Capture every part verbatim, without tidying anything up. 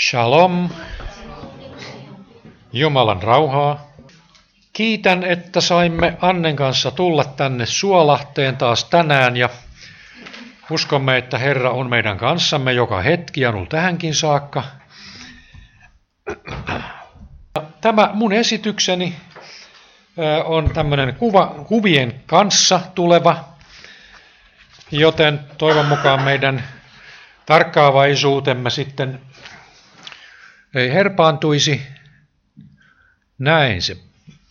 Shalom. Jumalan rauhaa. Kiitän, että saimme Annen kanssa tulla tänne Suolahteen taas tänään ja uskomme, että Herra on meidän kanssamme joka hetki ja on ollut tähänkin saakka. Tämä mun esitykseni on tämmöinen kuva, kuvien kanssa tuleva, joten toivon mukaan meidän tarkkaavaisuutemme sitten ei herpaantuisi. Näin se.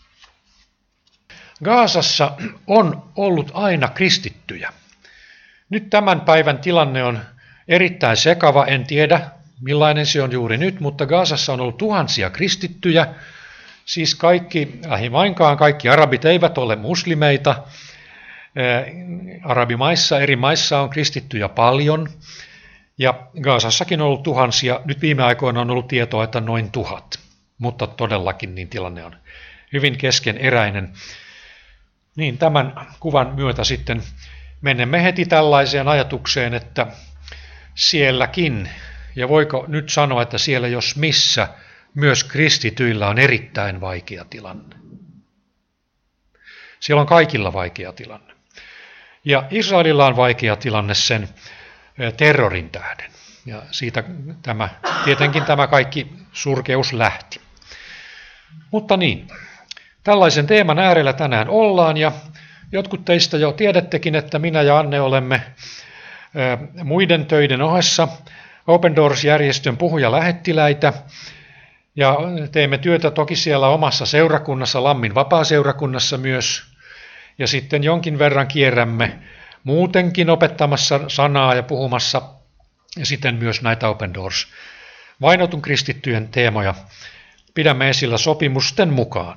Gazassa on ollut aina kristittyjä. Nyt tämän päivän tilanne on erittäin sekava, en tiedä millainen se on juuri nyt, mutta Gazassa on ollut tuhansia kristittyjä. Siis kaikki, lähimainkaan kaikki arabit eivät ole muslimeita. Arabimaissa, eri maissa on kristittyjä paljon. Ja Gazassakin on ollut tuhansia. Nyt viime aikoina on ollut tietoa, että noin tuhat. Mutta todellakin niin tilanne on hyvin keskeneräinen. Niin tämän kuvan myötä sitten menemme heti tällaiseen ajatukseen, että sielläkin, ja voiko nyt sanoa, että siellä jos missä, myös kristityillä on erittäin vaikea tilanne. Siellä on kaikilla vaikea tilanne. Ja Israelilla on vaikea tilanne sen terrorin tähden. Ja siitä tämä, tietenkin tämä kaikki surkeus lähti. Mutta niin, tällaisen teeman äärellä tänään ollaan ja jotkut teistä jo tiedättekin, että minä ja Anne olemme muiden töiden ohessa Open Doors-järjestön puhujalähettiläitä ja teemme työtä toki siellä omassa seurakunnassa, Lammin vapaaseurakunnassa myös ja sitten jonkin verran kierrämme muutenkin opettamassa sanaa ja puhumassa ja sitten myös näitä Open Doors vainotun kristittyjen teemoja pidämme esillä sopimusten mukaan.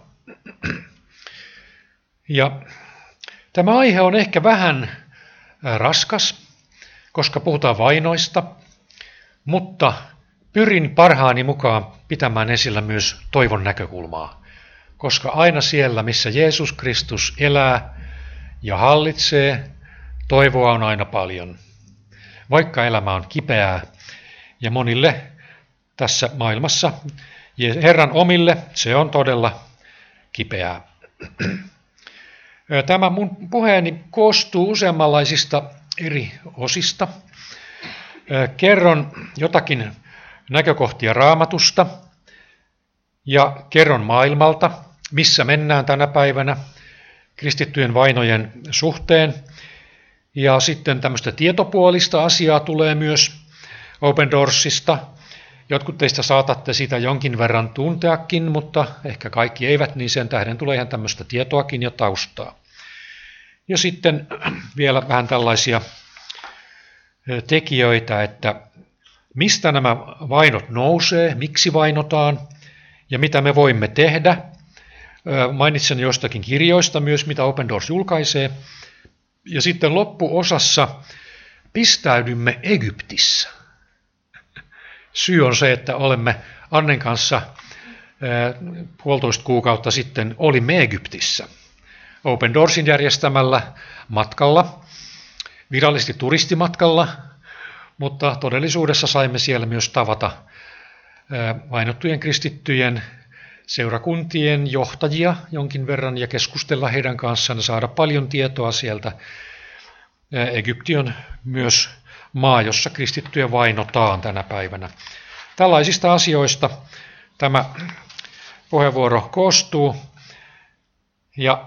Ja tämä aihe on ehkä vähän raskas, koska puhutaan vainoista, mutta pyrin parhaani mukaan pitämään esillä myös toivon näkökulmaa, koska aina siellä, missä Jeesus Kristus elää ja hallitsee, toivoa on aina paljon, vaikka elämä on kipeää ja monille tässä maailmassa, Herran omille, se on todella kipeää. Tämä mun puheeni koostuu useammanlaisista eri osista. Kerron jotakin näkökohtia Raamatusta ja kerron maailmalta, missä mennään tänä päivänä kristittyjen vainojen suhteen. Ja sitten tämmöistä tietopuolista asiaa tulee myös Open Doorsista. Jotkut teistä saatatte sitä jonkin verran tunteakin, mutta ehkä kaikki eivät, niin sen tähden tulee ihan tämmöistä tietoakin ja taustaa. Ja sitten vielä vähän tällaisia tekijöitä, että mistä nämä vainot nousee, miksi vainotaan ja mitä me voimme tehdä. Mainitsen jostakin kirjoista myös, mitä Open Doors julkaisee. Ja sitten loppuosassa pistäydymme Egyptissä. Syy on se, että olemme Annen kanssa puolitoista kuukautta sitten olimme Egyptissä Open Doorsin järjestämällä matkalla, virallisesti turistimatkalla, mutta todellisuudessa saimme siellä myös tavata vainottujen kristittyjen seurakuntien johtajia jonkin verran ja keskustella heidän kanssaan ja saada paljon tietoa sieltä. Egypti on myös maa, jossa kristittyjä vainotaan tänä päivänä. Tällaisista asioista tämä puheenvuoro koostuu. Ja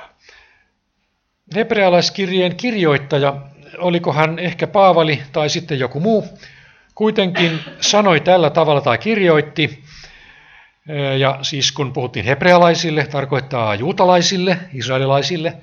hebrealaiskirjeen kirjoittaja, oliko hän ehkä Paavali tai sitten joku muu, kuitenkin sanoi tällä tavalla tai kirjoitti, ja siis kun puhuttiin hebrealaisille, tarkoittaa juutalaisille, israelilaisille,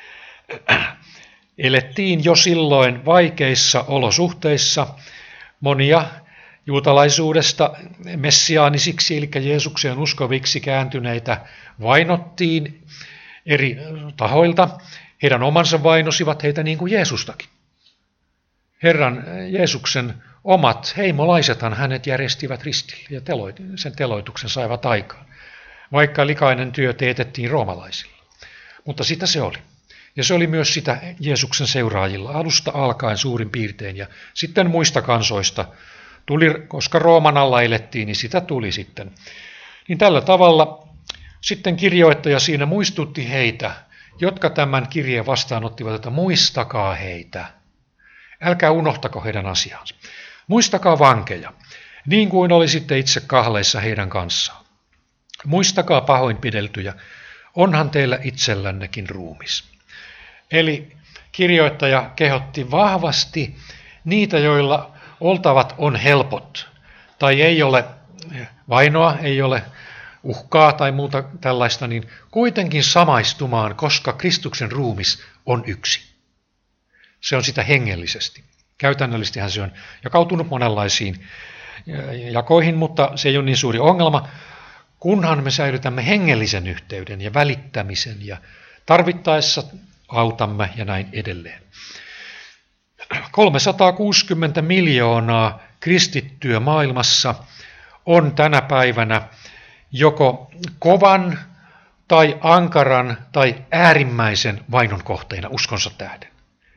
elettiin jo silloin vaikeissa olosuhteissa. Monia juutalaisuudesta messiaanisiksi, eli Jeesukseen uskoviksi kääntyneitä vainottiin eri tahoilta. Heidän omansa vainosivat heitä niin kuin Jeesustakin. Herran Jeesuksen omat heimolaisethan hänet järjestivät ristille ja sen teloituksen saivat aikaan, vaikka likainen työ teetettiin roomalaisilla. Mutta sitä se oli. Ja se oli myös sitä Jeesuksen seuraajilla alusta alkaen suurin piirtein ja sitten muista kansoista tuli, koska Rooman alla elettiin, niin sitä tuli sitten. Niin tällä tavalla sitten kirjoittaja siinä muistutti heitä, jotka tämän kirjeen vastaanottivat, että muistakaa heitä. Älkää unohtako heidän asiaansa. Muistakaa vankeja, niin kuin olisitte itse kahleissa heidän kanssaan. Muistakaa pahoinpideltyjä, onhan teillä itsellännekin ruumis. Eli kirjoittaja kehotti vahvasti niitä, joilla oltavat on helpot, tai ei ole vainoa, ei ole uhkaa tai muuta tällaista, niin kuitenkin samaistumaan, koska Kristuksen ruumis on yksi. Se on sitä hengellisesti. Käytännöllisestihän se on jakautunut monenlaisiin jakoihin, mutta se ei ole niin suuri ongelma, kunhan me säilytämme hengellisen yhteyden ja välittämisen ja tarvittaessa autamme ja näin edelleen. kolmesataakuusikymmentä miljoonaa kristittyä maailmassa on tänä päivänä joko kovan tai ankaran tai äärimmäisen vainon kohteena uskonsa tähden.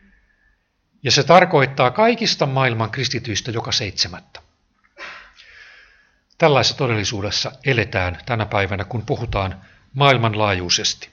Ja se tarkoittaa kaikista maailman kristityistä joka seitsemättä. Tällaisessa todellisuudessa eletään tänä päivänä, kun puhutaan maailmanlaajuisesti.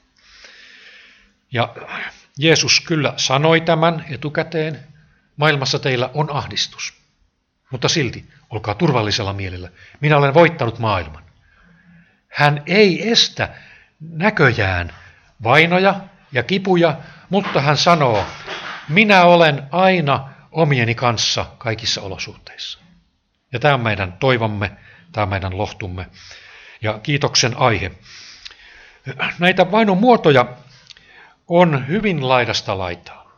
Ja Jeesus kyllä sanoi tämän etukäteen, maailmassa teillä on ahdistus, mutta silti olkaa turvallisella mielellä. Minä olen voittanut maailman. Hän ei estä näköjään vainoja ja kipuja, mutta hän sanoo, minä olen aina omieni kanssa kaikissa olosuhteissa. Ja tämä on meidän toivomme, tämä on meidän lohtumme ja kiitoksen aihe. Näitä vainon muotoja on hyvin laidasta laitaa.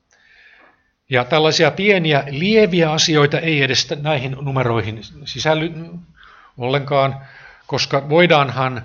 Ja tällaisia pieniä lieviä asioita ei edes näihin numeroihin sisälly ollenkaan, koska voidaanhan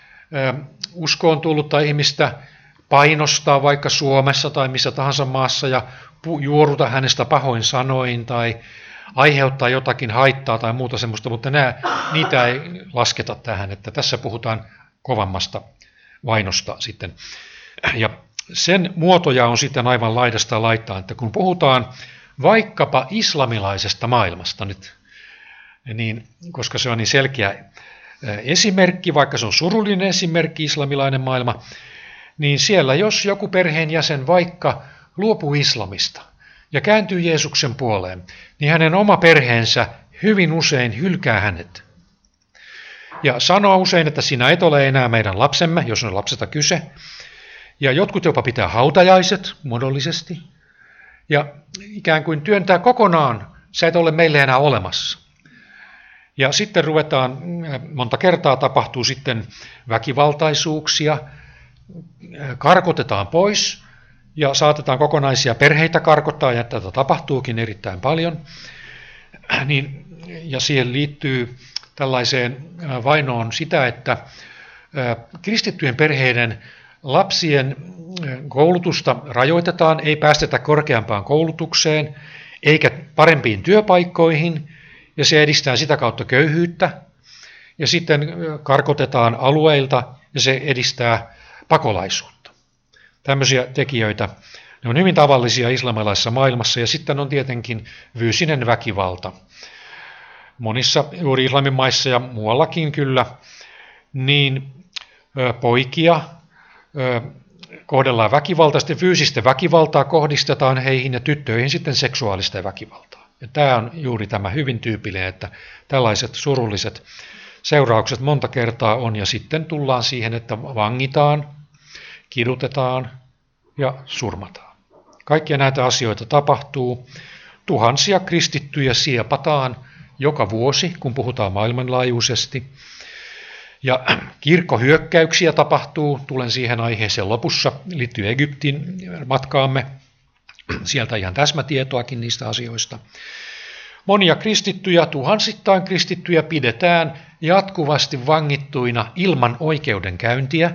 uskoon tullutta ihmistä painostaa vaikka Suomessa tai missä tahansa maassa ja juoruta hänestä pahoin sanoin tai aiheuttaa jotakin haittaa tai muuta semmoista, mutta nämä, niitä ei lasketa tähän, että tässä puhutaan kovammasta vainosta sitten. Ja sen muotoja on sitten aivan laidasta laittaa, että kun puhutaan vaikkapa islamilaisesta maailmasta nyt, niin, koska se on niin selkeä esimerkki, vaikka se on surullinen esimerkki, islamilainen maailma, niin siellä jos joku perheenjäsen vaikka luopuu islamista ja kääntyy Jeesuksen puoleen, niin hänen oma perheensä hyvin usein hylkää hänet. Ja sanoo usein, että sinä et ole enää meidän lapsemme, jos on lapsesta kyse. Ja jotkut jopa pitää hautajaiset muodollisesti. Ja ikään kuin työntää kokonaan, sä et ole meille enää olemassa. Ja sitten ruvetaan, monta kertaa tapahtuu sitten väkivaltaisuuksia, karkotetaan pois ja saatetaan kokonaisia perheitä karkottaa, ja tätä tapahtuukin erittäin paljon. Niin, ja siihen liittyy tällaiseen vainoon sitä, että kristittyjen perheiden lapsien koulutusta rajoitetaan, ei päästetä korkeampaan koulutukseen eikä parempiin työpaikkoihin, ja se edistää sitä kautta köyhyyttä, ja sitten karkotetaan alueilta, ja se edistää pakolaisuutta. Tämmöisiä tekijöitä, ne on hyvin tavallisia islamilaisessa maailmassa, ja sitten on tietenkin fyysinen väkivalta. Monissa juuri islamin maissa ja muuallakin kyllä, niin ö, poikia ö, kohdellaan väkivaltaisesti, fyysistä väkivaltaa kohdistetaan heihin ja tyttöihin sitten seksuaalista väkivaltaa. Ja tämä on juuri tämä hyvin tyypillinen, että tällaiset surulliset seuraukset monta kertaa on, ja sitten tullaan siihen, että vangitaan, kidutetaan ja surmataan. Kaikkia näitä asioita tapahtuu. Tuhansia kristittyjä siepataan joka vuosi, kun puhutaan maailmanlaajuisesti. Ja kirkkohyökkäyksiä tapahtuu, tulen siihen aiheeseen lopussa, liittyy Egyptin matkaamme. Sieltä ihan täsmätietoakin niistä asioista. Monia kristittyjä, tuhansittain kristittyjä pidetään jatkuvasti vangittuina ilman oikeudenkäyntiä.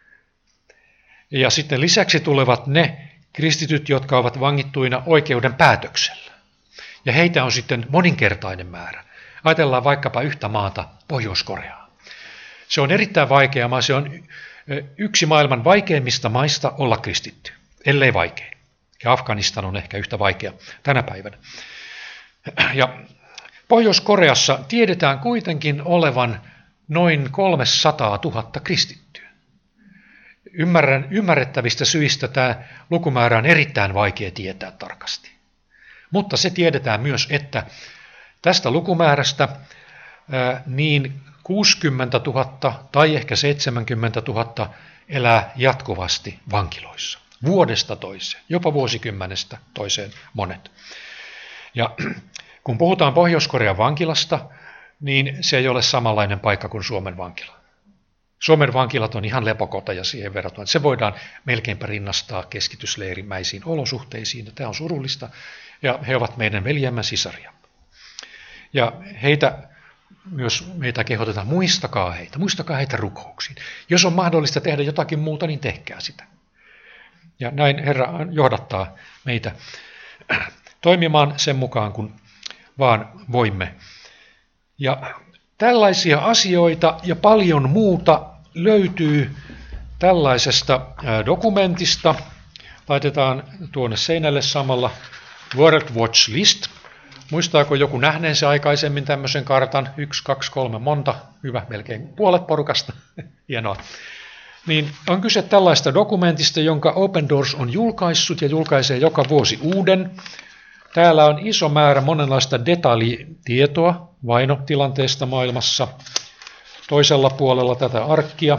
Ja sitten lisäksi tulevat ne kristityt, jotka ovat vangittuina oikeuden päätöksellä. Ja heitä on sitten moninkertainen määrä. Ajatellaan vaikkapa yhtä maata, Pohjois-Koreaa. Se on erittäin vaikea maa, se on yksi maailman vaikeimmista maista olla kristitty, ellei vaikein. Ja Afganistan on ehkä yhtä vaikea tänä päivänä. Ja Pohjois-Koreassa tiedetään kuitenkin olevan noin kolmesataatuhatta kristittyä. Ymmärrän, ymmärrettävistä syistä tämä lukumäärä on erittäin vaikea tietää tarkasti. Mutta se tiedetään myös, että tästä lukumäärästä ää, niin kuusikymmentätuhatta tai ehkä seitsemänkymmentätuhatta elää jatkuvasti vankiloissa. Vuodesta toiseen, jopa vuosikymmenestä toiseen monet. Ja kun puhutaan Pohjois-Korean vankilasta, niin se ei ole samanlainen paikka kuin Suomen vankila. Suomen vankilat on ihan lepokoteja siihen verrattuna. Se voidaan melkeinpä rinnastaa keskitysleirimäisiin olosuhteisiin. Tämä on surullista. Ja he ovat meidän veljemme sisaria. Ja heitä myös meitä kehotetaan, muistakaa heitä, muistakaa heitä rukouksiin. Jos on mahdollista tehdä jotakin muuta, niin tehkää sitä. Ja näin Herra johdattaa meitä toimimaan sen mukaan, kun vaan voimme. Ja tällaisia asioita ja paljon muuta löytyy tällaisesta dokumentista. Laitetaan tuonne seinälle samalla World Watch List. Muistaako joku nähneensä aikaisemmin tämmöisen kartan? Yksi, kaksi, kolme, monta. Hyvä, melkein puolet porukasta. Hienoa. Niin on kyse tällaista dokumentista, jonka Open Doors on julkaissut ja julkaisee joka vuosi uuden. Täällä on iso määrä monenlaista detaljitietoa vainotilanteesta maailmassa. Toisella puolella tätä arkkia.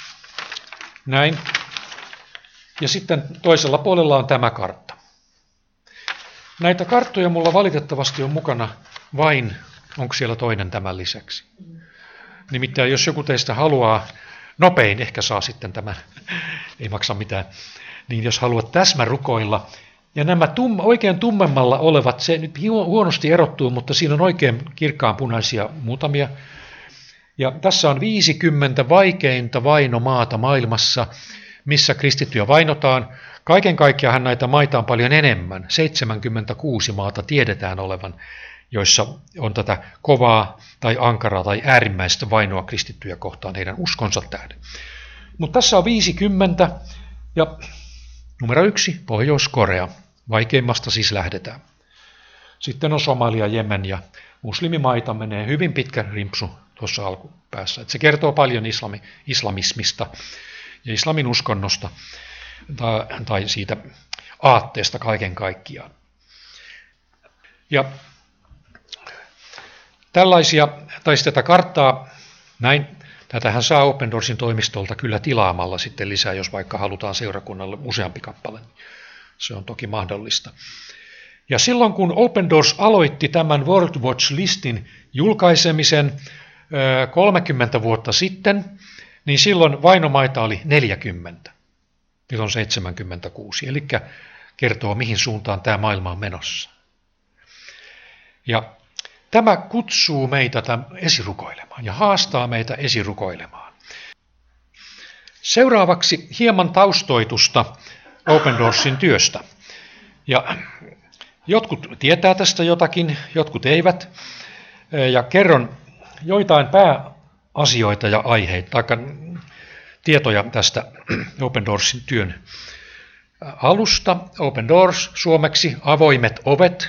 Näin. Ja sitten toisella puolella on tämä kartta. Näitä karttoja mulla valitettavasti on mukana vain, onko siellä toinen tämän lisäksi. Nimittäin jos joku teistä haluaa, nopein ehkä saa sitten tämä, ei maksa mitään, niin jos haluat täsmärukoilla, ja nämä tum, oikein tummemmalla olevat, se nyt huonosti erottuu, mutta siinä on oikein kirkkaanpunaisia muutamia. Ja tässä on viisikymmentä vaikeinta vainomaata maailmassa, missä kristittyjä vainotaan. Kaiken kaikkiaan näitä maita on paljon enemmän. seitsemänkymmentäkuusi maata tiedetään olevan, joissa on tätä kovaa tai ankaraa tai äärimmäistä vainoa kristittyjä kohtaan heidän uskonsa tähden. Mutta tässä on viisikymmentä ja numero yksi, Pohjois-Korea. Vaikeimmasta siis lähdetään. Sitten on Somalia, Jemen ja muslimimaita menee hyvin pitkä rimpsu tuossa alkupäässä. Et se kertoo paljon islami, islamismista ja islamin uskonnosta tai, tai siitä aatteesta kaiken kaikkiaan. Ja tällaisia, tai tätä karttaa, näin, tätähän saa Open Doorsin toimistolta kyllä tilaamalla sitten lisää, jos vaikka halutaan seurakunnalle useampi kappale. Se on toki mahdollista. Ja silloin kun Open Doors aloitti tämän World Watch Listin julkaisemisen kolmekymmentä vuotta sitten, niin silloin vainomaita oli neljäkymmentä. Nyt on seitsemänkymmentäkuusi, eli kertoo mihin suuntaan tämä maailma on menossa. Ja tämä kutsuu meitä esirukoilemaan ja haastaa meitä esirukoilemaan. Seuraavaksi hieman taustoitusta Open Doorsin työstä. Ja jotkut tietää tästä jotakin, jotkut eivät. Ja kerron joitain pääasioita ja aiheita, tai tietoja tästä Open Doorsin työn alusta. Open Doors, suomeksi avoimet ovet,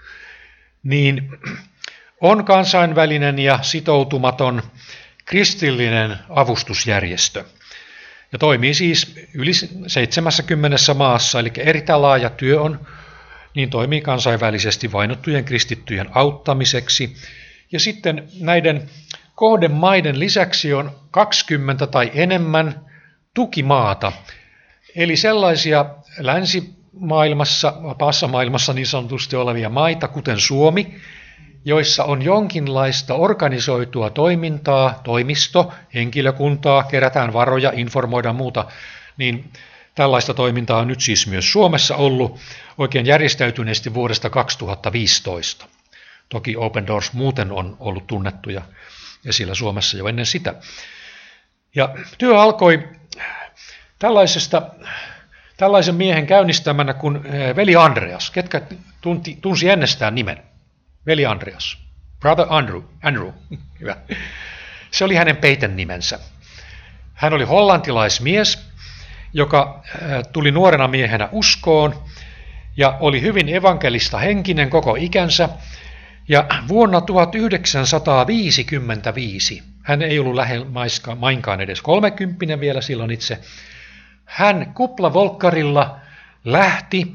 niin on kansainvälinen ja sitoutumaton kristillinen avustusjärjestö. Ja toimii siis yli seitsemässäkymmenessä maassa, eli erittäin laaja työ on, niin toimii kansainvälisesti vainottujen kristittyjen auttamiseksi. Ja sitten näiden kohdemaiden lisäksi on kaksikymmentä tai enemmän tukimaata, eli sellaisia länsimaailmassa, vapaassa maailmassa niin sanotusti olevia maita, kuten Suomi, joissa on jonkinlaista organisoitua toimintaa, toimisto, henkilökuntaa, kerätään varoja, informoidaan muuta, niin tällaista toimintaa on nyt siis myös Suomessa ollut oikein järjestäytyneesti vuodesta kaksituhattaviisitoista. Toki Open Doors muuten on ollut tunnettuja esillä Suomessa jo ennen sitä. Ja työ alkoi tällaisesta, tällaisen miehen käynnistämänä kuin veli Andreas. Ketkä tunti, tunsi ennestään nimen? Veli Andreas. Brother Andrew. Andrew. Hyvä. Se oli hänen peiten nimensä. Hän oli hollantilaismies, joka tuli nuorena miehenä uskoon ja oli hyvin evankelista henkinen koko ikänsä. Ja vuonna tuhatyhdeksänsataaviisikymmentäviisi, hän ei ollut lähellä mainkaan edes kolmekymppinen vielä silloin itse, hän kuplavolkkarilla lähti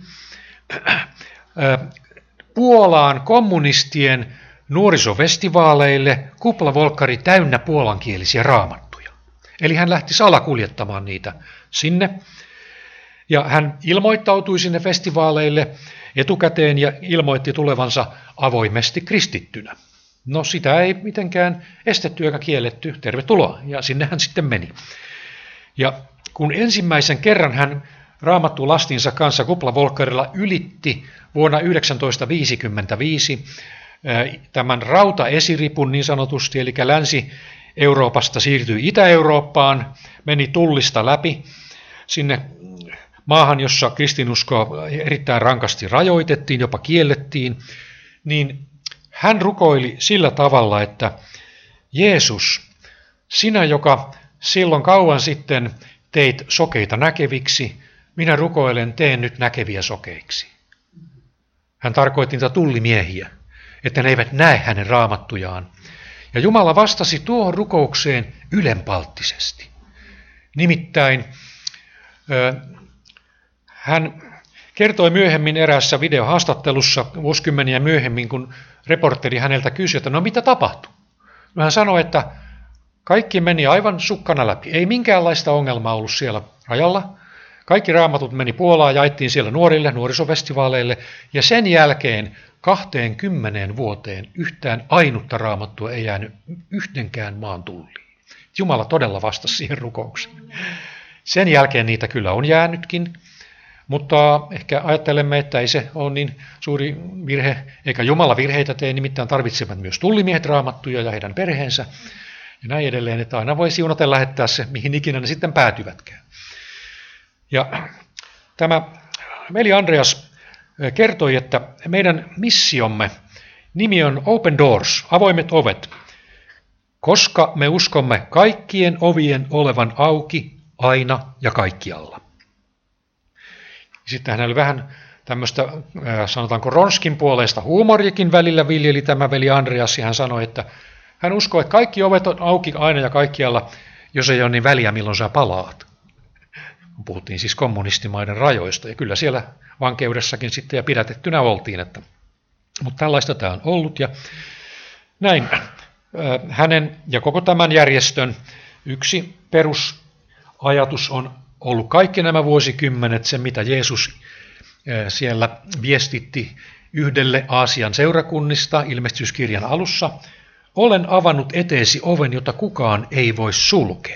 Puolaan kommunistien nuorisofestivaaleille, kuplavolkkari täynnä puolankielisiä raamattuja. Eli hän lähti salakuljettamaan niitä sinne. Ja hän ilmoittautui sinne festivaaleille etukäteen ja ilmoitti tulevansa avoimesti kristittynä. No sitä ei mitenkään estetty eikä kielletty. Tervetuloa. Ja sinne hän sitten meni. Ja kun ensimmäisen kerran hän raamattulastinsa kanssa kuplavolkkarilla ylitti vuonna yhdeksäntoistasataaviisikymmentäviisi tämän rautaesiripun niin sanotusti, eli Länsi-Euroopasta siirtyi Itä-Eurooppaan, meni tullista läpi sinne maahan, jossa kristinuskoa erittäin rankasti rajoitettiin, jopa kiellettiin, niin hän rukoili sillä tavalla, että Jeesus, sinä, joka silloin kauan sitten teit sokeita näkeviksi, minä rukoilen, teen nyt näkeviä sokeiksi. Hän tarkoitti niitä tullimiehiä, että ne eivät näe hänen raamattujaan. Ja Jumala vastasi tuohon rukoukseen ylenpalttisesti. Nimittäin hän kertoi myöhemmin eräässä videohaastattelussa vuosikymmeniä myöhemmin, kun reporteri häneltä kysyi, että no mitä tapahtui? Hän sanoi, että kaikki meni aivan sukkana läpi. Ei minkäänlaista ongelmaa ollut siellä rajalla. Kaikki raamatut meni Puolaan, jaettiin siellä nuorille, nuorisofestivaaleille, ja sen jälkeen kahteenkymmeneen vuoteen yhtään ainutta raamattua ei jäänyt yhdenkään maan tulliin. Jumala todella vastasi siihen rukoukseen. Sen jälkeen niitä kyllä on jäänytkin, mutta ehkä ajattelemme, että ei se ole niin suuri virhe, eikä Jumala virheitä tee, nimittäin tarvitsevat myös tullimiehet raamattuja ja heidän perheensä, ja näin edelleen, että aina voi siunaten lähettää se, mihin ikinä ne sitten päätyvätkään. Ja tämä veli Andreas kertoi, että meidän missiomme nimi on Open Doors, avoimet ovet, koska me uskomme kaikkien ovien olevan auki aina ja kaikkialla. Sitten hän oli vähän tämmöistä, sanotaanko Ronskin puoleista huumoriakin välillä viljeli tämä veli Andreas, ja hän sanoi, että hän uskoo, että kaikki ovet on auki aina ja kaikkialla, jos ei ole niin väliä, milloin sä palaat. Puhuttiin siis kommunistimaiden rajoista, ja kyllä siellä vankeudessakin sitten ja pidätettynä oltiin. Että, mutta tällaista tämä on ollut, ja näin hänen ja koko tämän järjestön yksi perusajatus on ollut kaikki nämä vuosikymmenet, se mitä Jeesus siellä viestitti yhdelle Aasian seurakunnista ilmestyskirjan alussa, olen avannut eteesi oven, jota kukaan ei voi sulkea.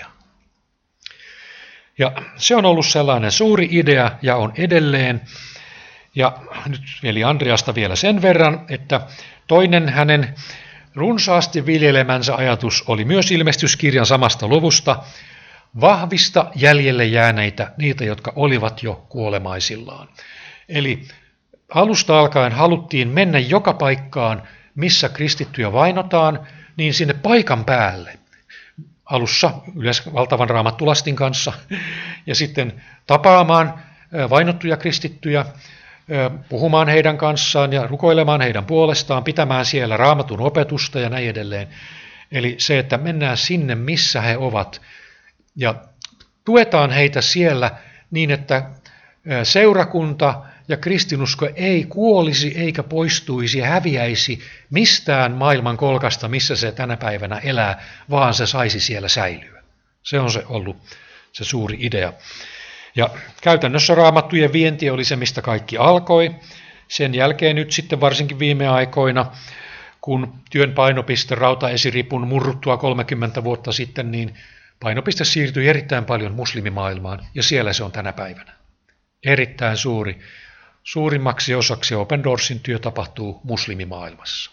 Ja se on ollut sellainen suuri idea ja on edelleen. Ja nyt veli Andreasta vielä sen verran, että toinen hänen runsaasti viljelemänsä ajatus oli myös ilmestyskirjan samasta luvusta, vahvista jäljelle jääneitä, niitä, jotka olivat jo kuolemaisillaan. Eli alusta alkaen haluttiin mennä joka paikkaan, missä kristittyjä vainotaan, niin sinne paikan päälle. Alussa yleensä valtavan raamattulastin kanssa, ja sitten tapaamaan vainottuja kristittyjä, puhumaan heidän kanssaan ja rukoilemaan heidän puolestaan, pitämään siellä raamatun opetusta ja näin edelleen. Eli se, että mennään sinne, missä he ovat, ja tuetaan heitä siellä niin, että seurakunta ja kristinusko ei kuolisi eikä poistuisi ja häviäisi mistään maailman kolkasta, missä se tänä päivänä elää, vaan se saisi siellä säilyä. Se on se ollut se suuri idea. Ja käytännössä raamattujen vienti oli se, mistä kaikki alkoi. Sen jälkeen nyt sitten varsinkin viime aikoina, kun työn painopiste rautaesiripun murruttua kolmekymmentä vuotta sitten, niin painopiste siirtyi erittäin paljon muslimimaailmaan, ja siellä se on tänä päivänä. Erittäin suuri. Suurimmaksi osaksi Open Doorsin työ tapahtuu muslimimaailmassa.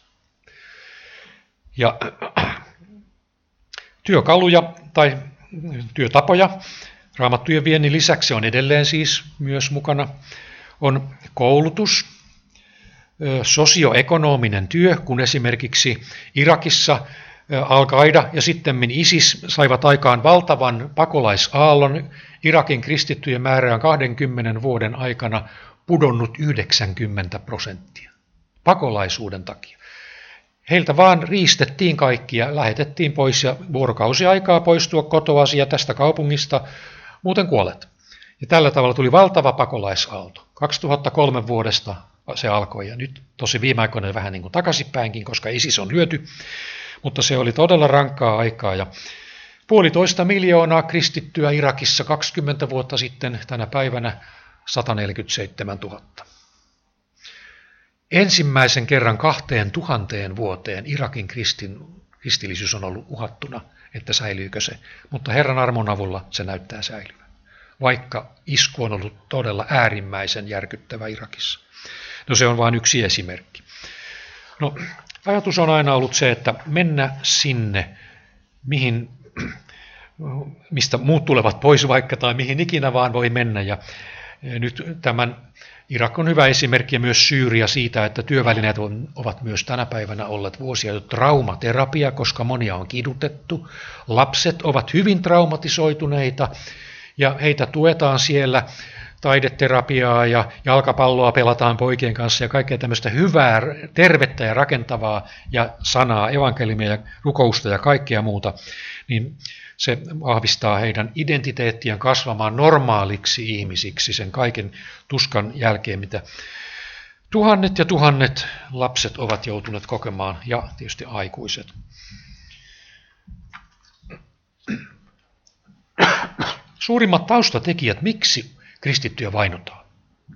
Ja työkaluja tai työtapoja raamattujen viennin lisäksi on edelleen siis myös mukana. On koulutus, sosioekonominen työ, kun esimerkiksi Irakissa Al-Qaida ja sitten ISIS saivat aikaan valtavan pakolaisaallon. Irakin kristittyjen määrä on kahdenkymmenen vuoden aikana pudonnut yhdeksänkymmentä prosenttia pakolaisuuden takia. heiltä vaan riistettiin kaikki ja lähetettiin pois ja vuorokausi aikaa poistua kotoasi ja tästä kaupungista, muuten kuolet. Ja tällä tavalla tuli valtava pakolaisaalto. kaksituhattakolme vuodesta se alkoi ja nyt tosi viime aikoina vähän niin kuin takaisinpäinkin, koska ISIS on lyöty, mutta se oli todella rankkaa aikaa ja puolitoista miljoonaa kristittyä Irakissa kaksikymmentä vuotta sitten, tänä päivänä sata neljäkymmentäseitsemäntuhatta. Ensimmäisen kerran kahteen tuhanteen vuoteen Irakin kristin, kristillisyys on ollut uhattuna, että säilyykö se, mutta Herran armon avulla se näyttää säilyvän, vaikka isku on ollut todella äärimmäisen järkyttävä Irakissa. No se on vain yksi esimerkki. No, ajatus on aina ollut se, että mennä sinne, mihin, mistä muut tulevat pois vaikka tai mihin ikinä vaan voi mennä. Ja nyt tämän Irak on hyvä esimerkki ja myös Syyria siitä, että työvälineet on, ovat myös tänä päivänä olleet vuosia jo traumaterapia, koska monia on kidutettu. Lapset ovat hyvin traumatisoituneita ja heitä tuetaan siellä. Taideterapiaa ja jalkapalloa pelataan poikien kanssa ja kaikkea tämmöistä hyvää, tervettä ja rakentavaa ja sanaa, evankeliumia ja rukousta ja kaikkea muuta, niin se vahvistaa heidän identiteettiään kasvamaan normaaliksi ihmisiksi sen kaiken tuskan jälkeen, mitä tuhannet ja tuhannet lapset ovat joutuneet kokemaan ja tietysti aikuiset. Suurimmat taustatekijät, miksi kristittyjä vainotaan?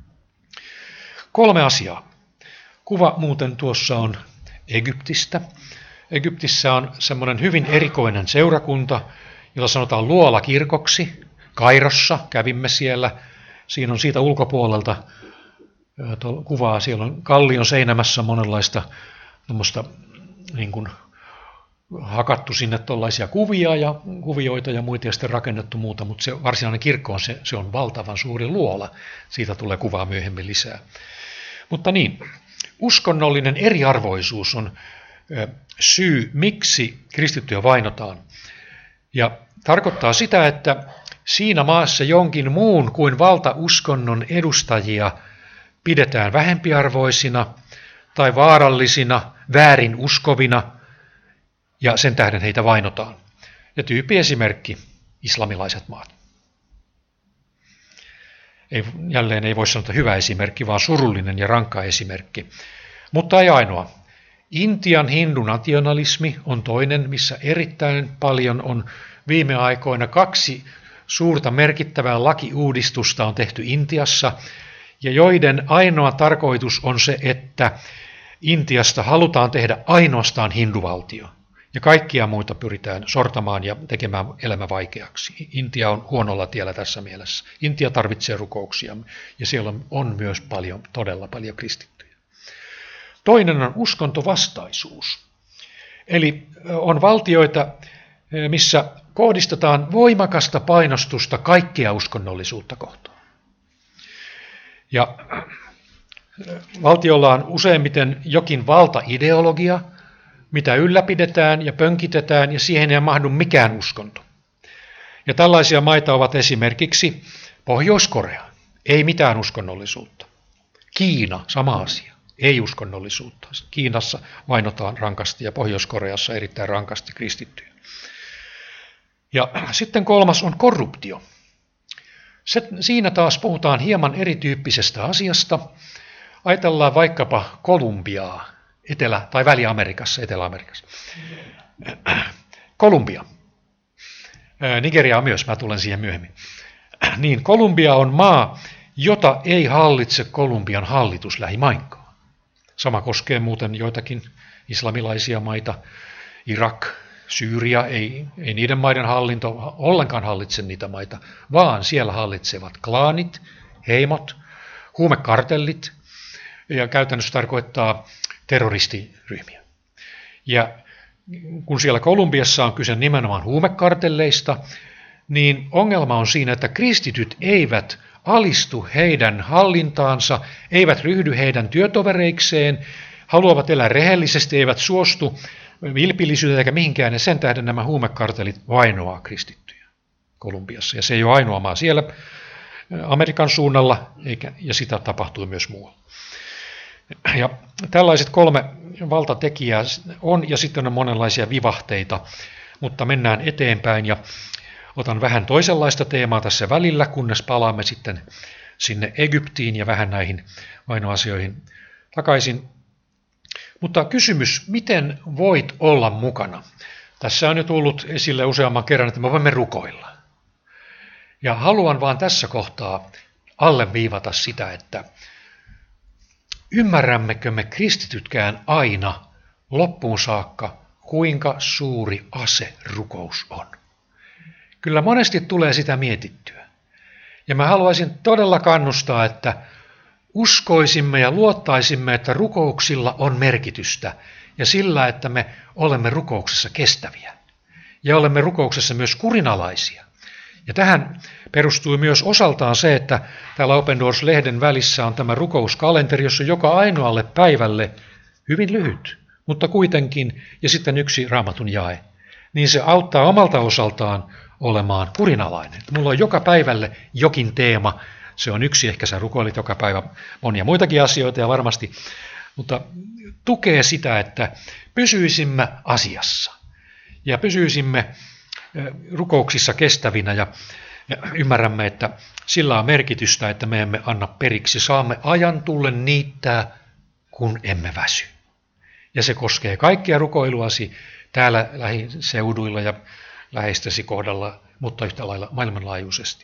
Kolme asiaa. Kuva muuten tuossa on Egyptistä. Egyptissä on semmoinen hyvin erikoinen seurakunta, jota sanotaan luolakirkoksi. Kairossa kävimme siellä. Siinä on siitä ulkopuolelta kuvaa. Siellä on kallion seinämässä monenlaista niin kuin hakattu sinne tuollaisia kuvia ja kuvioita ja muita ja sitten rakennettu muuta, mutta se varsinainen kirkko on, se, se on valtavan suuri luola. Siitä tulee kuvaa myöhemmin lisää. Mutta niin, uskonnollinen eriarvoisuus on syy, miksi kristittyjä vainotaan. Ja tarkoittaa sitä, että siinä maassa jonkin muun kuin valtauskonnon edustajia pidetään vähempiarvoisina tai vaarallisina, väärin uskovina, ja sen tähden heitä vainotaan. Ja tyyppiesimerkki, islamilaiset maat. Ei, jälleen ei voi sanoa, että hyvä esimerkki, vaan surullinen ja rankka esimerkki. Mutta ei ainoa. Intian hindunationalismi on toinen, missä erittäin paljon on viime aikoina kaksi suurta merkittävää lakiuudistusta on tehty Intiassa, ja joiden ainoa tarkoitus on se, että Intiasta halutaan tehdä ainoastaan hinduvaltio. Ja kaikkia muita pyritään sortamaan ja tekemään elämä vaikeaksi. Intia on huonolla tiellä tässä mielessä. Intia tarvitsee rukouksia ja siellä on myös paljon, todella paljon kristittyjä. Toinen on uskontovastaisuus. Eli on valtioita, missä kohdistetaan voimakasta painostusta kaikkea uskonnollisuutta kohtaan. Ja valtiolla on useimmiten jokin valtaideologia, mitä ylläpidetään ja pönkitetään, ja siihen ei mahdu mikään uskonto. Ja tällaisia maita ovat esimerkiksi Pohjois-Korea, ei mitään uskonnollisuutta. Kiina, sama asia, ei uskonnollisuutta. Kiinassa vainotaan rankasti ja Pohjois-Koreassa erittäin rankasti kristittyjä. Ja sitten kolmas on korruptio. Se, siinä taas puhutaan hieman erityyppisestä asiasta. Ajatellaan vaikkapa Kolumbiaa. Etelä- tai Väli-Amerikassa, Etelä-Amerikassa. Kolumbia. Nigeria myös, mä tulen siihen myöhemmin. Niin, Kolumbia on maa, jota ei hallitse Kolumbian hallitus lähimainkaan. Sama koskee muuten joitakin islamilaisia maita. Irak, Syyria, ei, ei niiden maiden hallinto ollenkaan hallitse niitä maita, vaan siellä hallitsevat klaanit, heimot, huumekartellit, ja käytännössä tarkoittaa terroristiryhmiä. Ja kun siellä Kolumbiassa on kyse nimenomaan huumekartelleista, niin ongelma on siinä, että kristityt eivät alistu heidän hallintaansa, eivät ryhdy heidän työtovereikseen, haluavat elää rehellisesti, eivät suostu vilpillisyyteen eikä mihinkään, ja sen tähden nämä huumekartelit vainoaa kristittyjä Kolumbiassa. Ja se ei ole ainoa maa siellä Amerikan suunnalla, eikä, ja sitä tapahtui myös muualla. Ja tällaiset kolme valtatekijää on ja sitten on monenlaisia vivahteita, mutta mennään eteenpäin ja otan vähän toisenlaista teemaa tässä välillä, kunnes palaamme sitten sinne Egyptiin ja vähän näihin vainoasioihin takaisin. Mutta kysymys, miten voit olla mukana? Tässä on jo tullut esille useamman kerran, että me voimme rukoilla. Ja haluan vaan tässä kohtaa alleviivata sitä, että ymmärrämmekö me kristitytkään aina loppuun saakka, kuinka suuri ase rukous on. Kyllä monesti tulee sitä mietittyä. Ja mä haluaisin todella kannustaa, että uskoisimme ja luottaisimme, että rukouksilla on merkitystä ja sillä, että me olemme rukouksessa kestäviä ja olemme rukouksessa myös kurinalaisia. Ja tähän perustui myös osaltaan se, että täällä Open Doors-lehden välissä on tämä rukouskalenteri, jossa joka ainoalle päivälle hyvin lyhyt, mutta kuitenkin, ja sitten yksi Raamatun jae. Niin se auttaa omalta osaltaan olemaan kurinalainen. Mulla on joka päivälle jokin teema. Se on yksi, ehkä sä rukoilit joka päivä monia muitakin asioita ja varmasti, mutta tukee sitä, että pysyisimme asiassa ja pysyisimme rukouksissa kestävinä ja ymmärrämme, että sillä on merkitystä, että me emme anna periksi. Saamme ajan tullen niittää, kun emme väsy. Ja se koskee kaikkia rukoiluasi täällä lähiseuduilla ja läheistesi kohdalla, mutta yhtä lailla maailmanlaajuisesti.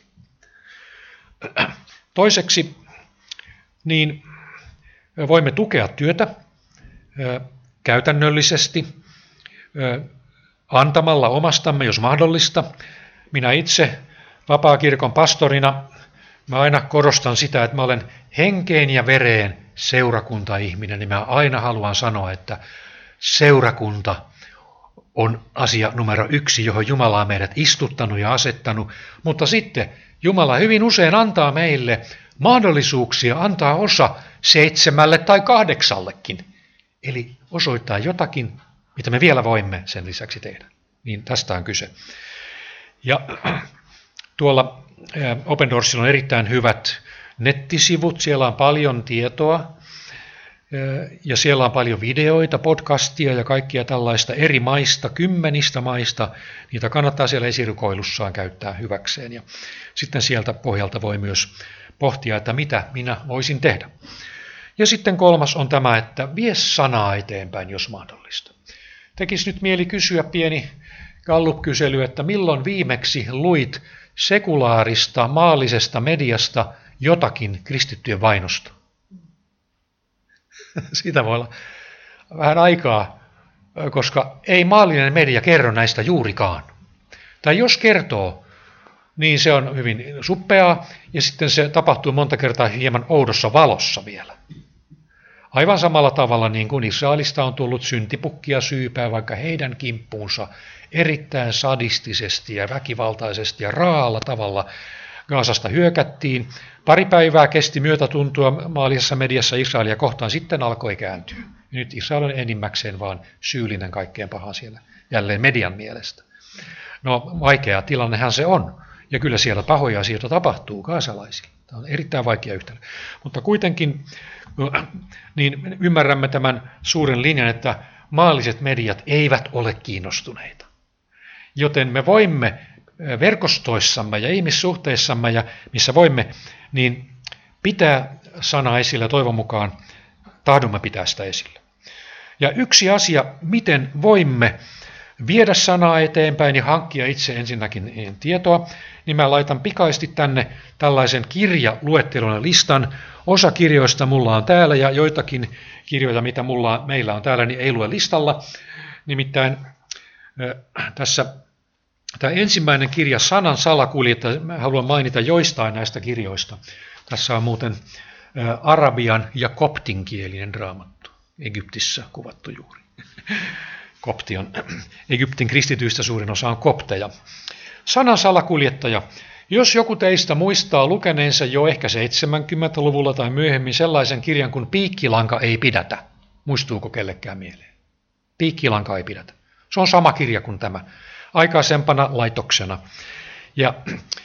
Toiseksi, niin voimme tukea työtä käytännöllisesti, antamalla omastamme, jos mahdollista. Minä itse vapaakirkon pastorina, mä aina korostan sitä, että mä olen henkeen ja vereen seurakuntaihminen, niin mä aina haluan sanoa, että seurakunta on asia numero yksi, johon Jumala on meidät istuttanut ja asettanut, mutta sitten Jumala hyvin usein antaa meille mahdollisuuksia antaa osa seitsemälle tai kahdeksallekin, eli osoittaa jotakin, mitä me vielä voimme sen lisäksi tehdä. Niin tästä on kyse. Ja tuolla Open Doorsilla on erittäin hyvät nettisivut, siellä on paljon tietoa ja siellä on paljon videoita, podcastia ja kaikkia tällaista eri maista, kymmenistä maista. Niitä kannattaa siellä esirukoilussaan käyttää hyväkseen ja sitten sieltä pohjalta voi myös pohtia, että mitä minä voisin tehdä. Ja sitten kolmas on tämä, että vie sanaa eteenpäin, jos mahdollista. Tekisi nyt mieli kysyä pieni Gallup-kysely, että milloin viimeksi luit sekulaarista, maallisesta mediasta jotakin kristittyjen vainosta? Siitä voi olla vähän aikaa, koska ei maallinen media kerro näistä juurikaan. Tai jos kertoo, niin se on hyvin suppeaa ja sitten se tapahtuu monta kertaa hieman oudossa valossa vielä. Aivan samalla tavalla niin kuin Israelista on tullut syntipukkia syypää vaikka heidän kimppuunsa erittäin sadistisesti ja väkivaltaisesti ja raalla tavalla Gazasta hyökättiin. Pari päivää kesti myötätuntua maallisessa mediassa Israelia kohtaan, sitten alkoi kääntyä. Nyt Israel on enimmäkseen vaan syyllinen kaikkeen pahaan siellä, jälleen median mielestä. No vaikea tilannehan se on, ja kyllä siellä pahoja asioita tapahtuu gazalaisille. Tämä on erittäin vaikea yhtälö. Mutta kuitenkin niin ymmärrämme tämän suuren linjan, että maalliset mediat eivät ole kiinnostuneita. Joten me voimme verkostoissamme ja ihmissuhteissamme ja missä voimme, niin pitää sana esillä ja toivon mukaan tahdomme pitää sitä esillä. Ja yksi asia, miten voimme viedä sanaa eteenpäin ja hankkia itse ensinnäkin tietoa, niin mä laitan pikaisesti tänne tällaisen kirjaluettelon listan. Osa kirjoista mulla on täällä ja joitakin kirjoja, mitä mulla, meillä on täällä, niin ei lue listalla. Nimittäin äh, tässä tämä ensimmäinen kirja, Sanan salakuljettaja, mä haluan mainita joistain näistä kirjoista. Tässä on muuten äh, arabian ja koptinkielinen raamattu, Egyptissä kuvattu juuri. Kopti on, Egyptin kristityistä suurin osa on kopteja. Sanan salakuljettaja. Jos joku teistä muistaa lukeneensa jo ehkä seitsemänkymmentäluvulla tai myöhemmin sellaisen kirjan kuin Piikkilanka ei pidätä, muistuuko kellekään mieleen? Piikkilanka ei pidätä. Se on sama kirja kuin tämä, aikaisempana laitoksena. Ja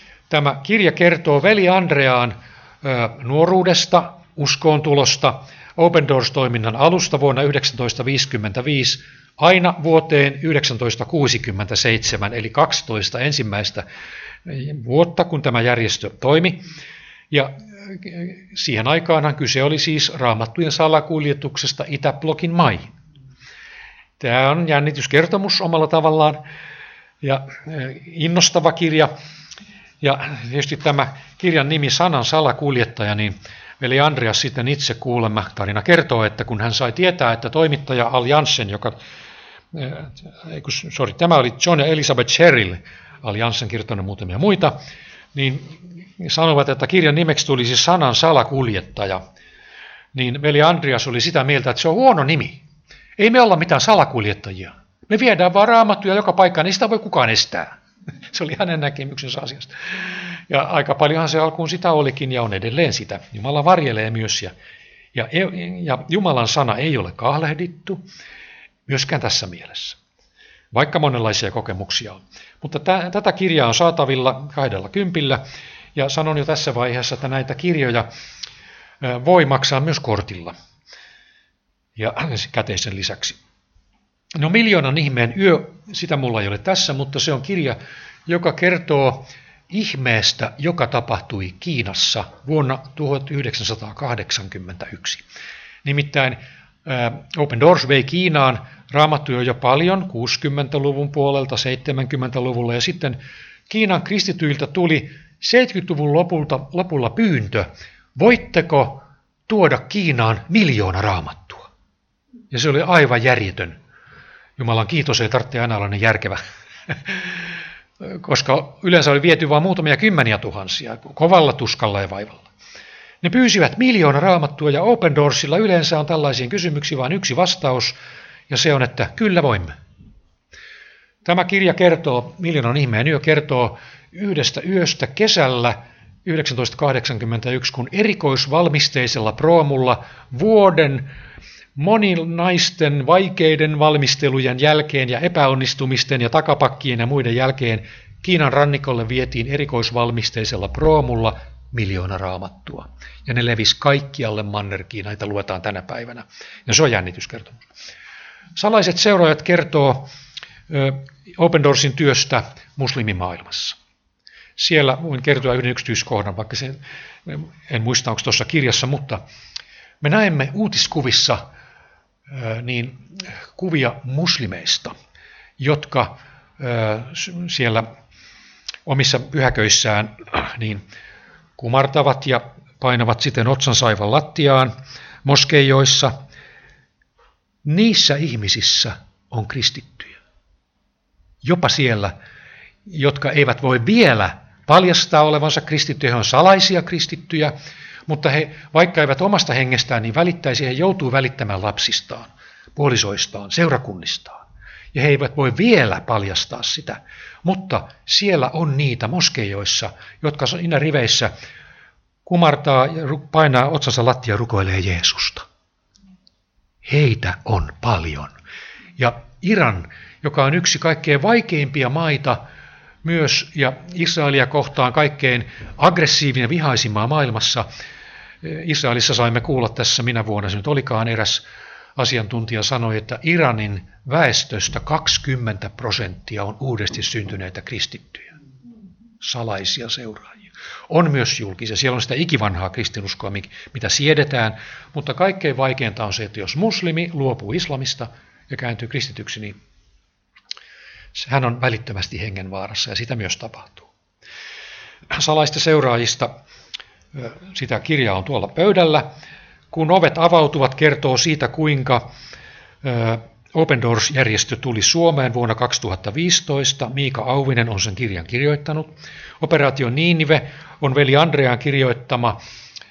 tämä kirja kertoo veli Andreaan nuoruudesta, uskoontulosta, Open Doors-toiminnan alusta vuonna tuhatyhdeksänsataaviisikymmentäviisi aina vuoteen tuhatyhdeksänsataakuusikymmentäseitsemän, eli kaksitoista ensimmäistä vuotta, kun tämä järjestö toimi. Ja siihen aikaanhan kyse oli siis raamattujen salakuljetuksesta Itäblokin maihin. Tämä on jännityskertomus omalla tavallaan ja innostava kirja. Ja tietysti tämä kirjan nimi Sanan salakuljettaja, niin veli Andreas sitten itse kuulemma tarina kertoo, että kun hän sai tietää, että toimittaja Al Jansen, joka, äh, sorry, tämä oli John ja Elizabeth Sherrill, Al Jansen kirjoittanut muutamia muita, niin sanovat, että kirjan nimeksi tuli siis Sanan salakuljettaja, niin veli Andreas oli sitä mieltä, että se on huono nimi. Ei me olla mitään salakuljettajia. Me viedään vaan raamattuja joka paikkaan, niin sitä voi kukaan estää. Se oli hänen näkemyksensä asiasta. Ja aika paljonhan se alkuun sitä olikin ja on edelleen sitä. Jumala varjelee myös ja, ja, ja Jumalan sana ei ole kahlehdittu myöskään tässä mielessä, vaikka monenlaisia kokemuksia on. Mutta t- tätä kirjaa on saatavilla kahdella kympillä ja sanon jo tässä vaiheessa, että näitä kirjoja voi maksaa myös kortilla ja käteisen lisäksi. No Miljoonan ihmeen yö, sitä mulla ei ole tässä, mutta se on kirja, joka kertoo ihmeestä, joka tapahtui Kiinassa vuonna tuhatyhdeksänsataakahdeksankymmentäyksi. Nimittäin ää, Open Doors vei Kiinaan raamattuja jo paljon, kuusikymmentäluvun puolelta, seitsemänkymmentäluvulla, ja sitten Kiinan kristityiltä tuli seitsemänkymmentäluvun lopulta, lopulla pyyntö, voitteko tuoda Kiinaan miljoona raamattua? Ja se oli aivan järjetön. Jumalan kiitos, ei tarvitse aina olla niin järkevä, koska yleensä oli viety vain muutamia kymmeniä tuhansia, kovalla tuskalla ja vaivalla. Ne pyysivät miljoona raamattua ja Open Doorsilla yleensä on tällaisiin kysymyksiin vain yksi vastaus, ja se on, että kyllä voimme. Tämä kirja kertoo, Miljoonan ihmeen yö kertoo yhdestä yöstä kesällä tuhatyhdeksänsataakahdeksankymmentäyksi, kun erikoisvalmisteisella proomulla vuoden moninaisten vaikeiden valmistelujen jälkeen ja epäonnistumisten ja takapakkien ja muiden jälkeen Kiinan rannikolle vietiin erikoisvalmisteisella proomulla miljoona raamattua. Ja ne levisi kaikkialle mannerkiin, näitä luetaan tänä päivänä. Ja se on jännityskertomus. Salaiset seuraajat kertoo Open Doorsin työstä muslimimaailmassa. Siellä voin kertoa yhden yksityiskohdan, vaikka sen, en muista onko tuossa kirjassa, mutta me näemme uutiskuvissa niin kuvia muslimeista, jotka siellä omissa pyhäköissään niin kumartavat ja painavat siten otsansa aivan lattiaan moskeijoissa. Niissä ihmisissä on kristittyjä. Jopa siellä, jotka eivät voi vielä paljastaa olevansa kristittyjä, he on salaisia kristittyjä, mutta he, vaikka eivät omasta hengestään, niin välittäisi, he joutuu välittämään lapsistaan, puolisoistaan, seurakunnistaan. Ja he eivät voi vielä paljastaa sitä, mutta siellä on niitä moskeijoissa, jotka siinä riveissä kumartaa ja painaa otsansa lattia ja rukoilee Jeesusta. Heitä on paljon. Ja Iran, joka on yksi kaikkein vaikeimpia maita, myös ja Israelia kohtaan kaikkein aggressiivinen vihaisimmaa maailmassa. Israelissa saimme kuulla tässä minä vuonna, se nyt olikaan eräs asiantuntija sanoi, että Iranin väestöstä kaksikymmentä prosenttia on uudesti syntyneitä kristittyjä, salaisia seuraajia. On myös julkisia, siellä on sitä ikivanhaa kristinuskoa, mitä siedetään, mutta kaikkein vaikeinta on se, että jos muslimi luopuu islamista ja kääntyy kristityksi, niin hän on välittömästi hengenvaarassa ja sitä myös tapahtuu. Salaista seuraajista, sitä kirjaa on tuolla pöydällä. Kun ovet avautuvat, kertoo siitä, kuinka Open Doors-järjestö tuli Suomeen vuonna kaksituhattaviisitoista. Miika Auvinen on sen kirjan kirjoittanut. Operaatio Niinive on veli Andrean kirjoittama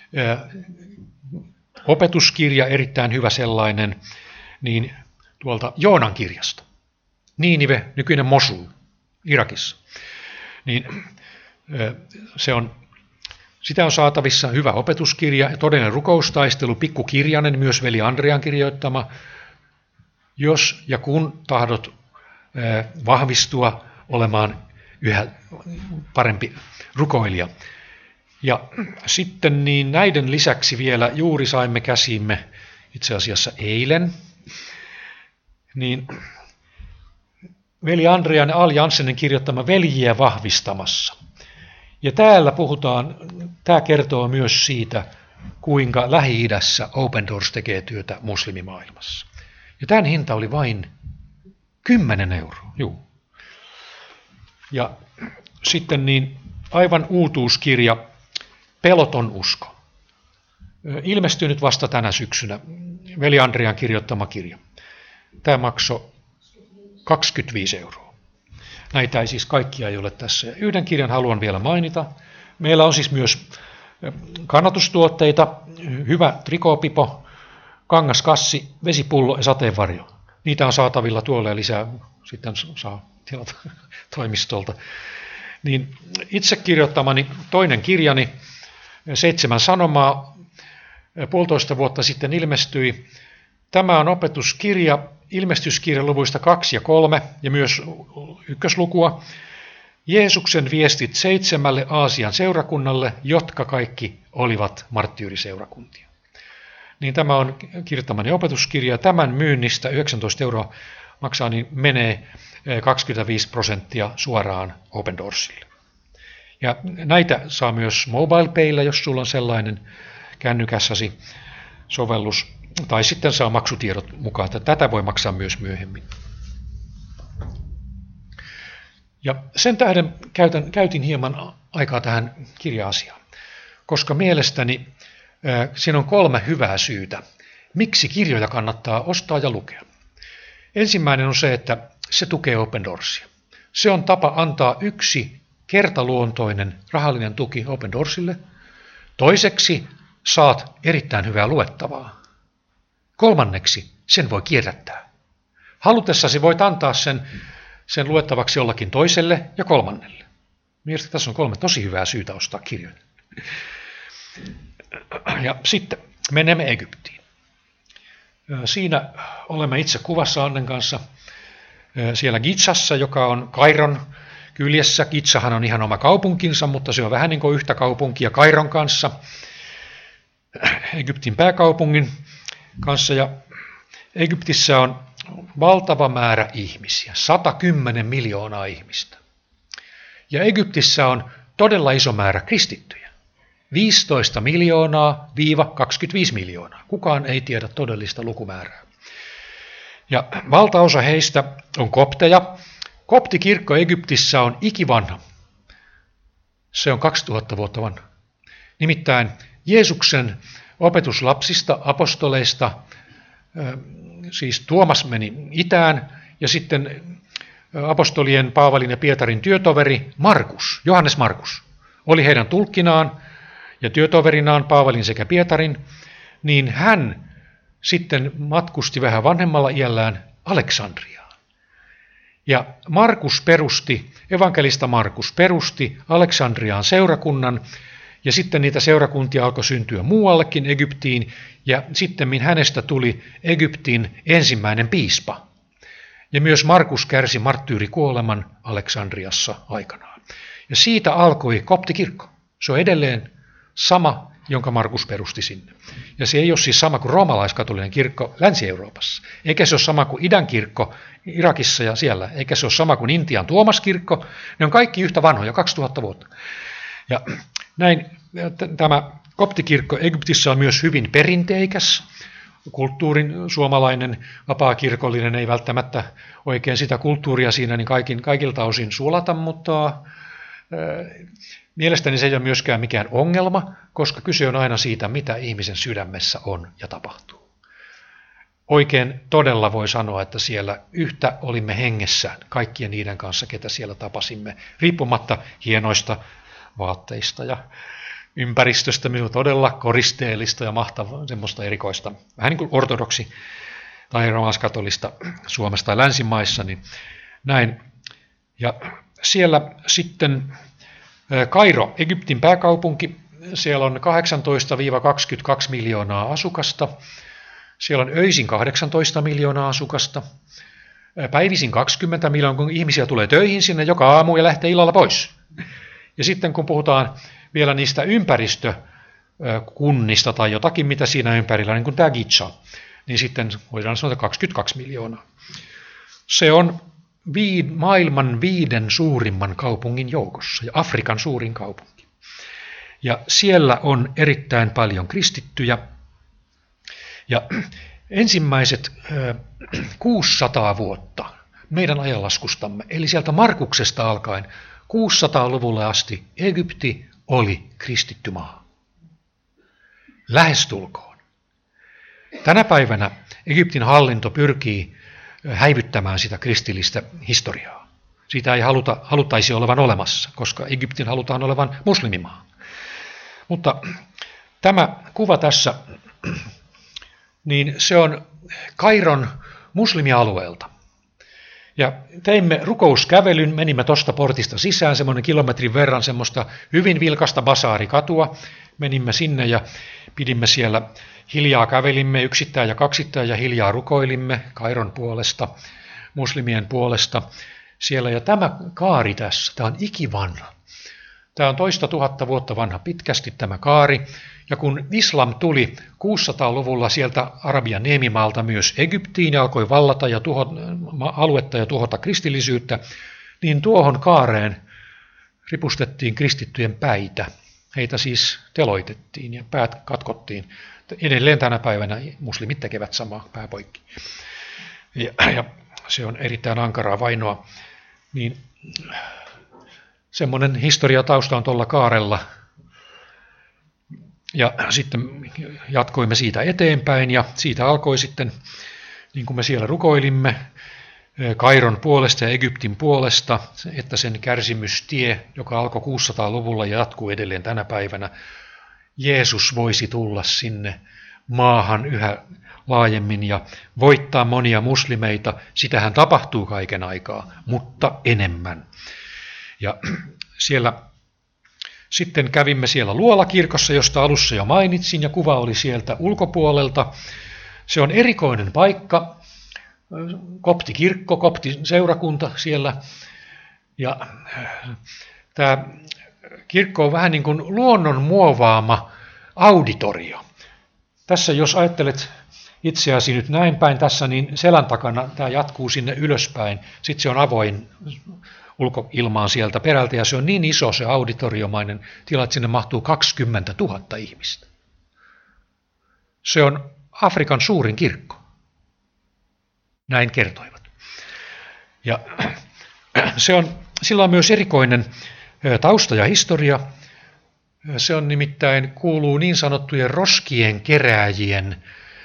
opetuskirja, erittäin hyvä sellainen, niin tuolta Joonan kirjasta. Niinive, nykyinen Mosul, Irakissa. Niin, se on, sitä on saatavissa hyvä opetuskirja ja todellinen rukoustaistelu, pikkukirjainen, myös veli Andrean kirjoittama. Jos ja kun tahdot vahvistua olemaan yhä parempi rukoilija. Ja sitten niin näiden lisäksi vielä juuri saimme käsimme itse asiassa eilen, niin veli Andrian Al Janssenin kirjoittama Veljiä vahvistamassa. Ja täällä puhutaan, tämä kertoo myös siitä, kuinka Lähi-idässä Open Doors tekee työtä muslimimaailmassa. Ja tämän hinta oli vain kymmenen euroa. Juu. Ja sitten niin aivan uutuuskirja Peloton usko. Ilmestynyt vasta tänä syksynä, veli Andrian kirjoittama kirja. Tämä maksoi kaksikymmentäviisi euroa. Näitä ei siis kaikkia ei ole tässä. Yhden kirjan haluan vielä mainita. Meillä on siis myös kannatustuotteita, hyvä trikoopipo, kangaskassi, vesipullo ja sateenvarjo. Niitä on saatavilla tuolla ja lisää sitten saa tilata toimistolta. Niin itse kirjoittamani toinen kirjani, Seitsemän sanomaa, puolitoista vuotta sitten ilmestyi. Tämä on opetuskirja ilmestyskirjaluvuista kaksi ja kolme ja myös ykköslukua. Jeesuksen viestit seitsemälle Aasian seurakunnalle, jotka kaikki olivat marttyyriseurakuntia. Niin tämä on kirjoittamani opetuskirja. Tämän myynnistä yhdeksäntoista euroa maksaa, niin menee kaksikymmentäviisi prosenttia suoraan Open Doorsille. Ja näitä saa myös MobilePaylla, jos sulla on sellainen kännykässäsi sovellus, tai sitten saa maksutiedot mukaan. Tätä voi maksaa myös myöhemmin. Ja sen tähden käytän, käytin hieman aikaa tähän kirja-asiaan, koska mielestäni äh, siinä on kolme hyvää syytä, miksi kirjoja kannattaa ostaa ja lukea. Ensimmäinen on se, että se tukee Open Doorsia. Se on tapa antaa yksi kertaluontoinen rahallinen tuki Open Doorsille. Toiseksi saat erittäin hyvää luettavaa. Kolmanneksi sen voi kierrättää. Halutessasi voit antaa sen, sen luettavaksi jollakin toiselle ja kolmannelle. Mielestäni tässä on kolme tosi hyvää syytä ostaa kirjoja. Ja sitten menemme Egyptiin. Siinä olemme itse kuvassa Annen kanssa siellä Gizassa, joka on Kairon kyljessä. Gizahan on ihan oma kaupunkinsa, mutta se on vähän niin kuin yhtä kaupunkia Kairon kanssa, Egyptin pääkaupungin kanssa. Ja Egyptissä on valtava määrä ihmisiä, sata kymmenen miljoonaa ihmistä. Ja Egyptissä on todella iso määrä kristittyjä, viisitoista miljoonaa viiva kaksikymmentäviisi miljoonaa. Kukaan ei tiedä todellista lukumäärää. Ja valtaosa heistä on kopteja. Koptikirkko Egyptissä on ikivanha. Se on kaksituhatta vuotta vanha. Nimittäin Jeesuksen opetuslapsista, apostoleista, siis Tuomas meni itään ja sitten apostolien Paavalin ja Pietarin työtoveri Markus, Johannes Markus, oli heidän tulkkinaan ja työtoverinaan Paavalin sekä Pietarin, niin hän sitten matkusti vähän vanhemmalla iällään Aleksandriaan. Ja Markus perusti, evankelista Markus perusti Aleksandriaan seurakunnan, ja sitten niitä seurakuntia alkoi syntyä muuallekin Egyptiin, ja sitten hänestä tuli Egyptin ensimmäinen piispa. Ja myös Markus kärsi marttyyrikuoleman Aleksandriassa aikanaan. Ja siitä alkoi koptikirkko. Se on edelleen sama, jonka Markus perusti sinne. Ja se ei ole siis sama kuin roomalaiskatolinen kirkko Länsi-Euroopassa. Eikä se ole sama kuin idän kirkko Irakissa ja siellä. Eikä se ole sama kuin Intian Tuomaskirkko. Ne on kaikki yhtä vanhoja, kaksituhatta vuotta. Ja näin tämä koptikirkko Egyptissä on myös hyvin perinteikäs. Kulttuurin suomalainen vapaakirkollinen ei välttämättä oikein sitä kulttuuria siinä niin kaikin, kaikilta osin sulata, mutta äh, mielestäni se ei ole myöskään mikään ongelma, koska kyse on aina siitä, mitä ihmisen sydämessä on ja tapahtuu. Oikein todella voi sanoa, että siellä yhtä olimme hengessä kaikkien niiden kanssa, ketä siellä tapasimme, riippumatta hienoista vaatteista ja ympäristöstä, minun todella koristeellista ja mahtavaa, semmoista erikoista, vähän niin kuin ortodoksi tai roomalaiskatolista Suomessa tai länsimaissa, niin näin. Ja siellä sitten Kairo, Egyptin pääkaupunki, siellä on kahdeksantoista kaksikymmentäkaksi miljoonaa asukasta, siellä on öisin kahdeksantoista miljoonaa asukasta, päivisin kaksikymmentä miljoonaa, kun ihmisiä tulee töihin sinne joka aamu ja lähtee illalla pois. Ja sitten kun puhutaan vielä niistä ympäristö, kunnista tai jotakin, mitä siinä ympärillä, niin kuin tämä Giza, niin sitten voidaan sanoa kaksikymmentäkaksi miljoonaa. Se on vii, maailman viiden suurimman kaupungin joukossa ja Afrikan suurin kaupunki. Ja siellä on erittäin paljon kristittyjä. Ja ensimmäiset kuusisataa vuotta meidän ajanlaskustamme, eli sieltä Markuksesta alkaen kuusisataaluvulle asti Egypti oli kristitty maa. Lähestulkoon. Tänä päivänä Egyptin hallinto pyrkii häivyttämään sitä kristillistä historiaa. Siitä ei haluta, haluttaisi olevan olemassa, koska Egyptin halutaan olevan muslimimaa. Mutta tämä kuva tässä, niin se on Kairon muslimialueelta. Ja teimme rukouskävelyn, menimme tuosta portista sisään, semmoinen kilometrin verran semmoista hyvin vilkasta basaarikatua. Menimme sinne ja pidimme siellä, hiljaa kävelimme yksittäin ja kaksittain ja hiljaa rukoilimme Kairon puolesta, muslimien puolesta siellä. Ja tämä kaari tässä, tämä on ikivanha. Tämä on toista tuhatta vuotta vanha pitkästi tämä kaari. Ja kun islam tuli kuusisataaluvulla sieltä Arabian niemimaalta myös Egyptiin ja alkoi vallata ja tuhota, aluetta ja tuhota kristillisyyttä, niin tuohon kaareen ripustettiin kristittyjen päitä. Heitä siis teloitettiin ja päät katkottiin. Edelleen tänä päivänä muslimit tekevät samaa pääpoikki. Ja, ja se on erittäin ankaraa vainoa. Niin, semmoinen historiatausta on tuolla kaarella. Ja sitten jatkoimme siitä eteenpäin ja siitä alkoi sitten, niin kuin me siellä rukoilimme, Kairon puolesta ja Egyptin puolesta, että sen kärsimystie, joka alkoi kuusisataaluvulla ja jatkuu edelleen tänä päivänä, Jeesus voisi tulla sinne maahan yhä laajemmin ja voittaa monia muslimeita. Sitähän tapahtuu kaiken aikaa, mutta enemmän. Ja siellä sitten kävimme siellä Luolakirkossa, josta alussa jo mainitsin, ja kuva oli sieltä ulkopuolelta. Se on erikoinen paikka, koptikirkko, koptiseurakunta siellä. Ja tämä kirkko on vähän niin kuin luonnon muovaama auditorio. Tässä jos ajattelet itseäsi nyt näin päin tässä, niin selän takana tämä jatkuu sinne ylöspäin. Sitten se on avoin ulkoilmaan sieltä perältä, ja se on niin iso se auditoriomainen tila, että sinne mahtuu kaksikymmentätuhatta ihmistä. Se on Afrikan suurin kirkko. Näin kertoivat. Ja se on, sillä on myös erikoinen tausta ja historia. Se on nimittäin, kuuluu niin sanottujen roskien kerääjien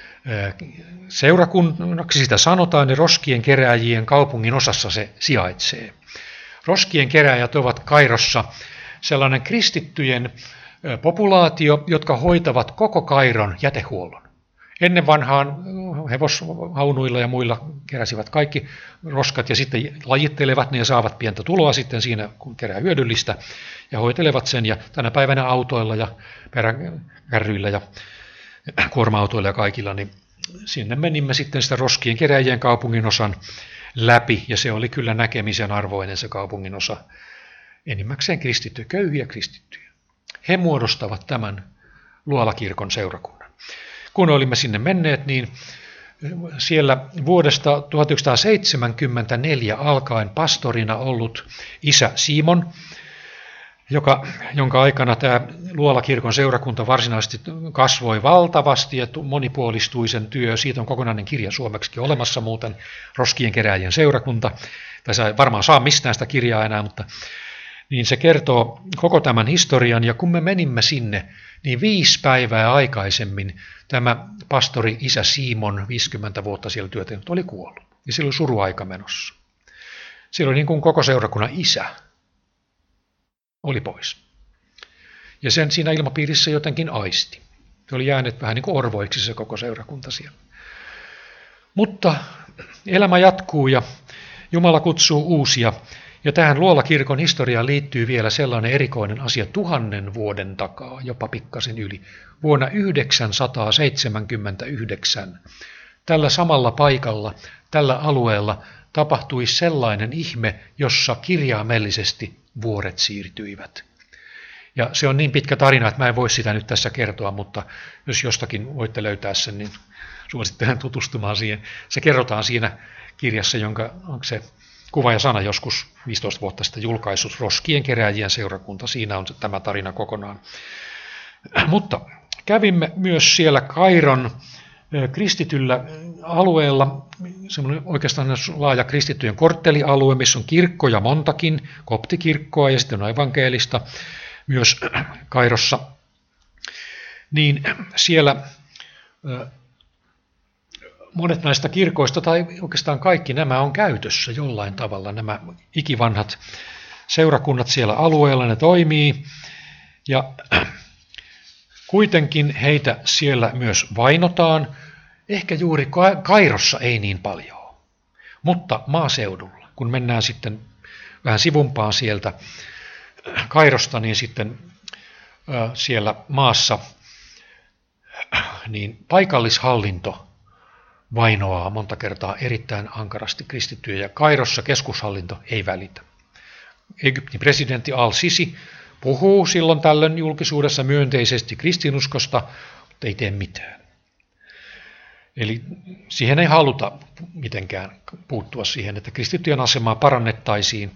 seurakunnaksi, sitä sanotaan, niin roskien kerääjien kaupungin osassa se sijaitsee. Roskien kerääjät ovat Kairossa sellainen kristittyjen populaatio, jotka hoitavat koko Kairon jätehuollon. Ennen vanhaan hevoshaunuilla ja muilla keräsivät kaikki roskat ja sitten lajittelevat ne ja saavat pientä tuloa sitten siinä, kun kerää hyödyllistä ja hoitelevat sen. Ja tänä päivänä autoilla ja peräkärryillä ja kuorma-autoilla ja kaikilla, niin sinne menimme sitten sitä roskien kerääjien kaupungin osan läpi, ja se oli kyllä näkemisen arvoinen se kaupungin osa. Enimmäkseen kristittyjä, köyhiä kristittyjä. He muodostavat tämän Luolakirkon seurakunnan. Kun olimme sinne menneet, niin siellä vuodesta tuhatyhdeksänsataaseitsemänkymmentäneljä alkaen pastorina ollut isä Simon, joka, jonka aikana tämä Luolakirkon seurakunta varsinaisesti kasvoi valtavasti ja monipuolistui sen työ. Siitä on kokonainen kirja suomeksikin olemassa muuten, Roskien kerääjien seurakunta. Tai varmaan saa mistään sitä kirjaa enää, mutta niin se kertoo koko tämän historian. Ja kun me menimme sinne, niin viisi päivää aikaisemmin tämä pastori isä Simon, viisikymmentä vuotta siellä työtä, oli kuollut. Ja sillä oli suruaika menossa. Sillä oli niin kuin koko seurakunnan isä oli pois. Ja sen siinä ilmapiirissä jotenkin aisti. Se oli jäänyt vähän niin kuin orvoiksi se koko seurakunta siellä. Mutta elämä jatkuu ja Jumala kutsuu uusia. Ja tähän Luolakirkon historiaan liittyy vielä sellainen erikoinen asia tuhannen vuoden takaa, jopa pikkasen yli. Vuonna yhdeksänsataaseitsemänkymmentäyhdeksän tällä samalla paikalla, tällä alueella tapahtui sellainen ihme, jossa kirjaimellisesti vuoret siirtyivät. Ja se on niin pitkä tarina, että mä en voi sitä nyt tässä kertoa, mutta jos jostakin voitte löytää sen, niin suosittelen tutustumaan siihen. Se kerrotaan siinä kirjassa, jonka onko se Kuva ja sana joskus viisitoista vuotta sitten julkaissut, Roskien kerääjien seurakunta. Siinä on tämä tarina kokonaan. Mutta kävimme myös siellä Kairon kristityllä alueella, semmoinen oikeastaan laaja kristittyjen korttelialue, missä on kirkkoja montakin, koptikirkkoa ja sitten on evankelista myös Kairossa. Niin siellä monet näistä kirkoista, tai oikeastaan kaikki nämä on käytössä jollain tavalla. Nämä ikivanhat seurakunnat siellä alueella, ne toimii. Ja kuitenkin heitä siellä myös vainotaan. Ehkä juuri Kairossa ei niin paljon, mutta maaseudulla. Kun mennään sitten vähän sivumpaan sieltä Kairosta, niin sitten siellä maassa niin paikallishallinto vainoaa monta kertaa erittäin ankarasti kristittyjä, ja Kairossa keskushallinto ei välitä. Egyptin presidentti Al-Sisi puhuu silloin tällöin julkisuudessa myönteisesti kristinuskosta, mutta ei tee mitään. Eli siihen ei haluta mitenkään puuttua siihen, että kristittyjen asemaa parannettaisiin.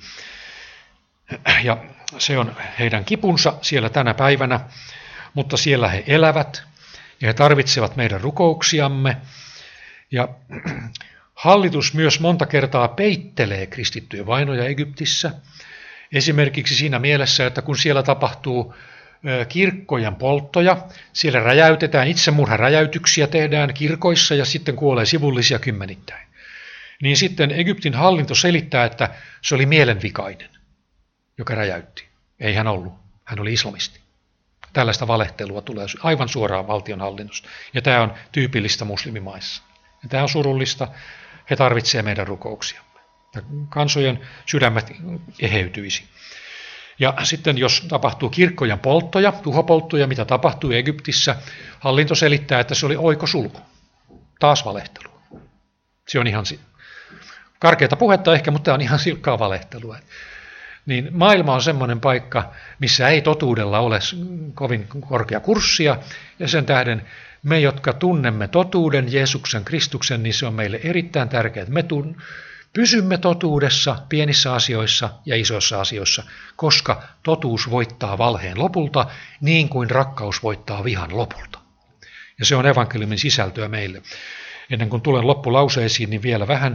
Ja se on heidän kipunsa siellä tänä päivänä, mutta siellä he elävät ja he tarvitsevat meidän rukouksiamme. Ja hallitus myös monta kertaa peittelee kristittyjen vainoja Egyptissä. Esimerkiksi siinä mielessä, että kun siellä tapahtuu kirkkojen polttoja, siellä räjäytetään, itsemurharäjäytyksiä tehdään kirkoissa ja sitten kuolee sivullisia kymmenittäin. Niin sitten Egyptin hallinto selittää, että se oli mielenvikainen, joka räjäytti. Ei hän ollut, hän oli islamisti. Tällaista valehtelua tulee aivan suoraan valtionhallinnosta. Ja tämä on tyypillistä muslimimaissa. Ja tämä on surullista. He tarvitsevat meidän rukouksiamme. Ja kansojen sydämet eheytyisi. Ja sitten jos tapahtuu kirkkojen polttoja, tuhopolttoja, mitä tapahtui Egyptissä, hallinto selittää, että se oli oikosulku. Taas valehtelu. Se on ihan karkeata puhetta ehkä, mutta tämä on ihan silkkaa valehtelua. Niin maailma on semmoinen paikka, missä ei totuudella ole kovin korkea kurssia, ja sen tähden me, jotka tunnemme totuuden, Jeesuksen, Kristuksen, niin se on meille erittäin tärkeää, että me tun- pysymme totuudessa pienissä asioissa ja isoissa asioissa, koska totuus voittaa valheen lopulta, niin kuin rakkaus voittaa vihan lopulta. Ja se on evankeliumin sisältöä meille. Ennen kuin tulen loppulauseisiin, niin vielä vähän.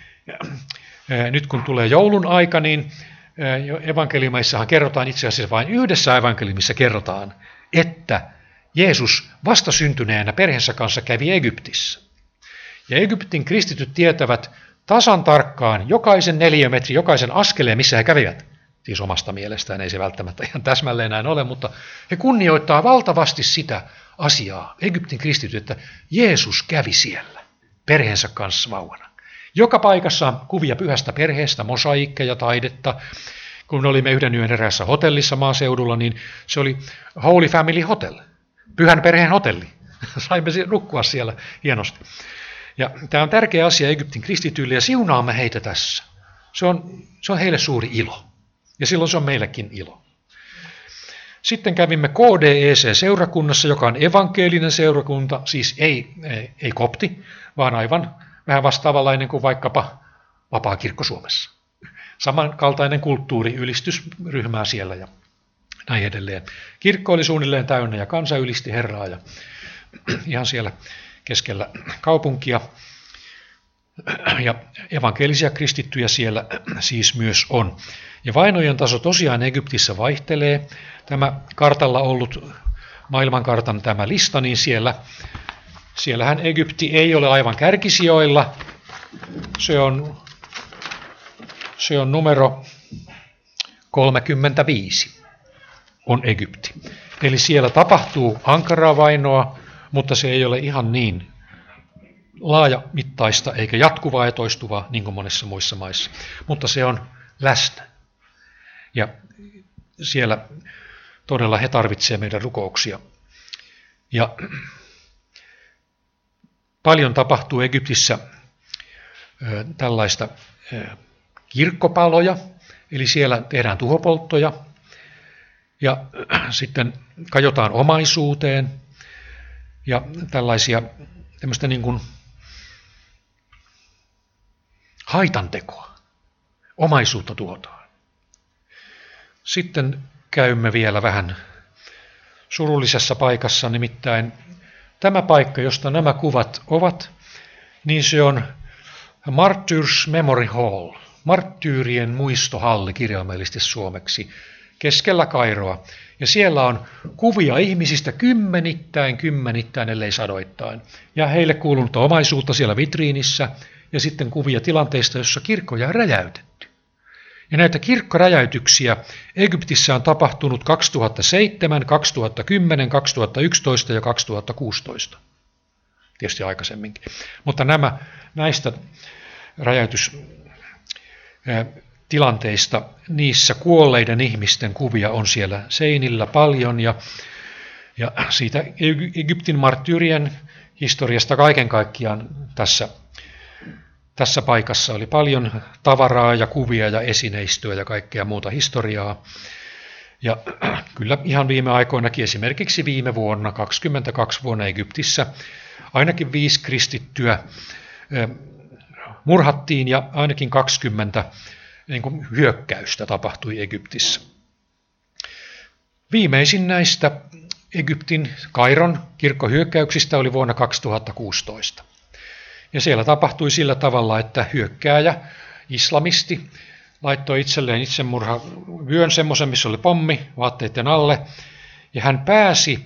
Nyt kun tulee joulun aika, niin evankeliumeissahan kerrotaan itse asiassa vain yhdessä evankeliumissa kerrotaan, että Jeesus vastasyntyneenä perheensä kanssa kävi Egyptissä. Ja Egyptin kristityt tietävät tasan tarkkaan jokaisen neliömetri, jokaisen askeleen, missä he kävivät. Siis omasta mielestään ei se välttämättä ihan täsmälleen näin ole, mutta he kunnioittaa valtavasti sitä asiaa, Egyptin kristityt, että Jeesus kävi siellä perheensä kanssa vauvana. Joka paikassa on kuvia pyhästä perheestä, mosaikkeja, taidetta. Kun olimme yhden yön eräässä hotellissa maaseudulla, niin se oli Holy Family Hotel, pyhän perheen hotelli. Saimme nukkua siellä hienosti. Ja tämä on tärkeä asia Egyptin kristityille ja siunaamme heitä tässä. Se on, se on heille suuri ilo. Ja silloin se on meillekin ilo. Sitten kävimme K D E C-seurakunnassa, joka on evankelinen seurakunta, siis ei, ei, ei kopti, vaan aivan vähän vastaavanlainen kuin vaikkapa Vapaakirkko Suomessa. Samankaltainen kulttuuri, ylistysryhmää siellä ja näin edelleen. Kirkko oli suunnilleen täynnä ja kansa ylisti Herraa ja ihan siellä keskellä kaupunkia. Ja evankelisia kristittyjä siellä siis myös on. Ja vainojen taso tosiaan Egyptissä vaihtelee. Tämä kartalla ollut maailmankartan tämä lista, niin siellä, siellähän Egypti ei ole aivan kärkisijoilla. Se on, se on numero kolmekymmentäviisi on Egypti. Eli siellä tapahtuu ankaraa vainoa, mutta se ei ole ihan niin laajamittaista eikä jatkuvaa ja toistuvaa niin kuin monissa muissa maissa. Mutta se on läsnä. Ja siellä todella he tarvitsevat meidän rukouksia. Ja paljon tapahtuu Egyptissä tällaista kirkkopaloja, eli siellä tehdään tuhopolttoja. Ja sitten kajotaan omaisuuteen ja tällaisia tämmöistä niin kuin haitantekoa. Omaisuutta tuotaan. Sitten käymme vielä vähän surullisessa paikassa, nimittäin tämä paikka, josta nämä kuvat ovat, niin se on Martyrs Memory Hall, marttyyrien muistohalli kirjaimellisesti suomeksi, keskellä Kairoa. Ja siellä on kuvia ihmisistä kymmenittäin, kymmenittäin, ellei sadoittain. Ja heille kuulunut omaisuutta siellä vitriinissä ja sitten kuvia tilanteista, jossa kirkkoja on räjäytetty. Ja näitä kirkkoräjäytyksiä Egyptissä on tapahtunut kaksituhattaseitsemän, kaksituhattakymmenen, kaksituhattayksitoista ja kaksituhattakuusitoista. Tietysti aikaisemminkin. Mutta nämä näistä räjäytystilanteista, niissä kuolleiden ihmisten kuvia on siellä seinillä paljon. Ja, ja siitä Egyptin marttyyrien historiasta kaiken kaikkiaan tässä Tässä paikassa oli paljon tavaraa ja kuvia ja esineistöä ja kaikkea muuta historiaa. Ja kyllä ihan viime aikoinakin, esimerkiksi viime vuonna, kaksikymmentäkaksi vuonna Egyptissä, ainakin viisi kristittyä murhattiin ja ainakin kaksikymmentä niin kuin hyökkäystä tapahtui Egyptissä. Viimeisin näistä Egyptin Kairon kirkkohyökkäyksistä oli vuonna kaksituhattakuusitoista. Ja siellä tapahtui sillä tavalla, että hyökkääjä, islamisti, laittoi itselleen itsemurha vyön semmoisen, missä oli pommi vaatteiden alle. Ja hän pääsi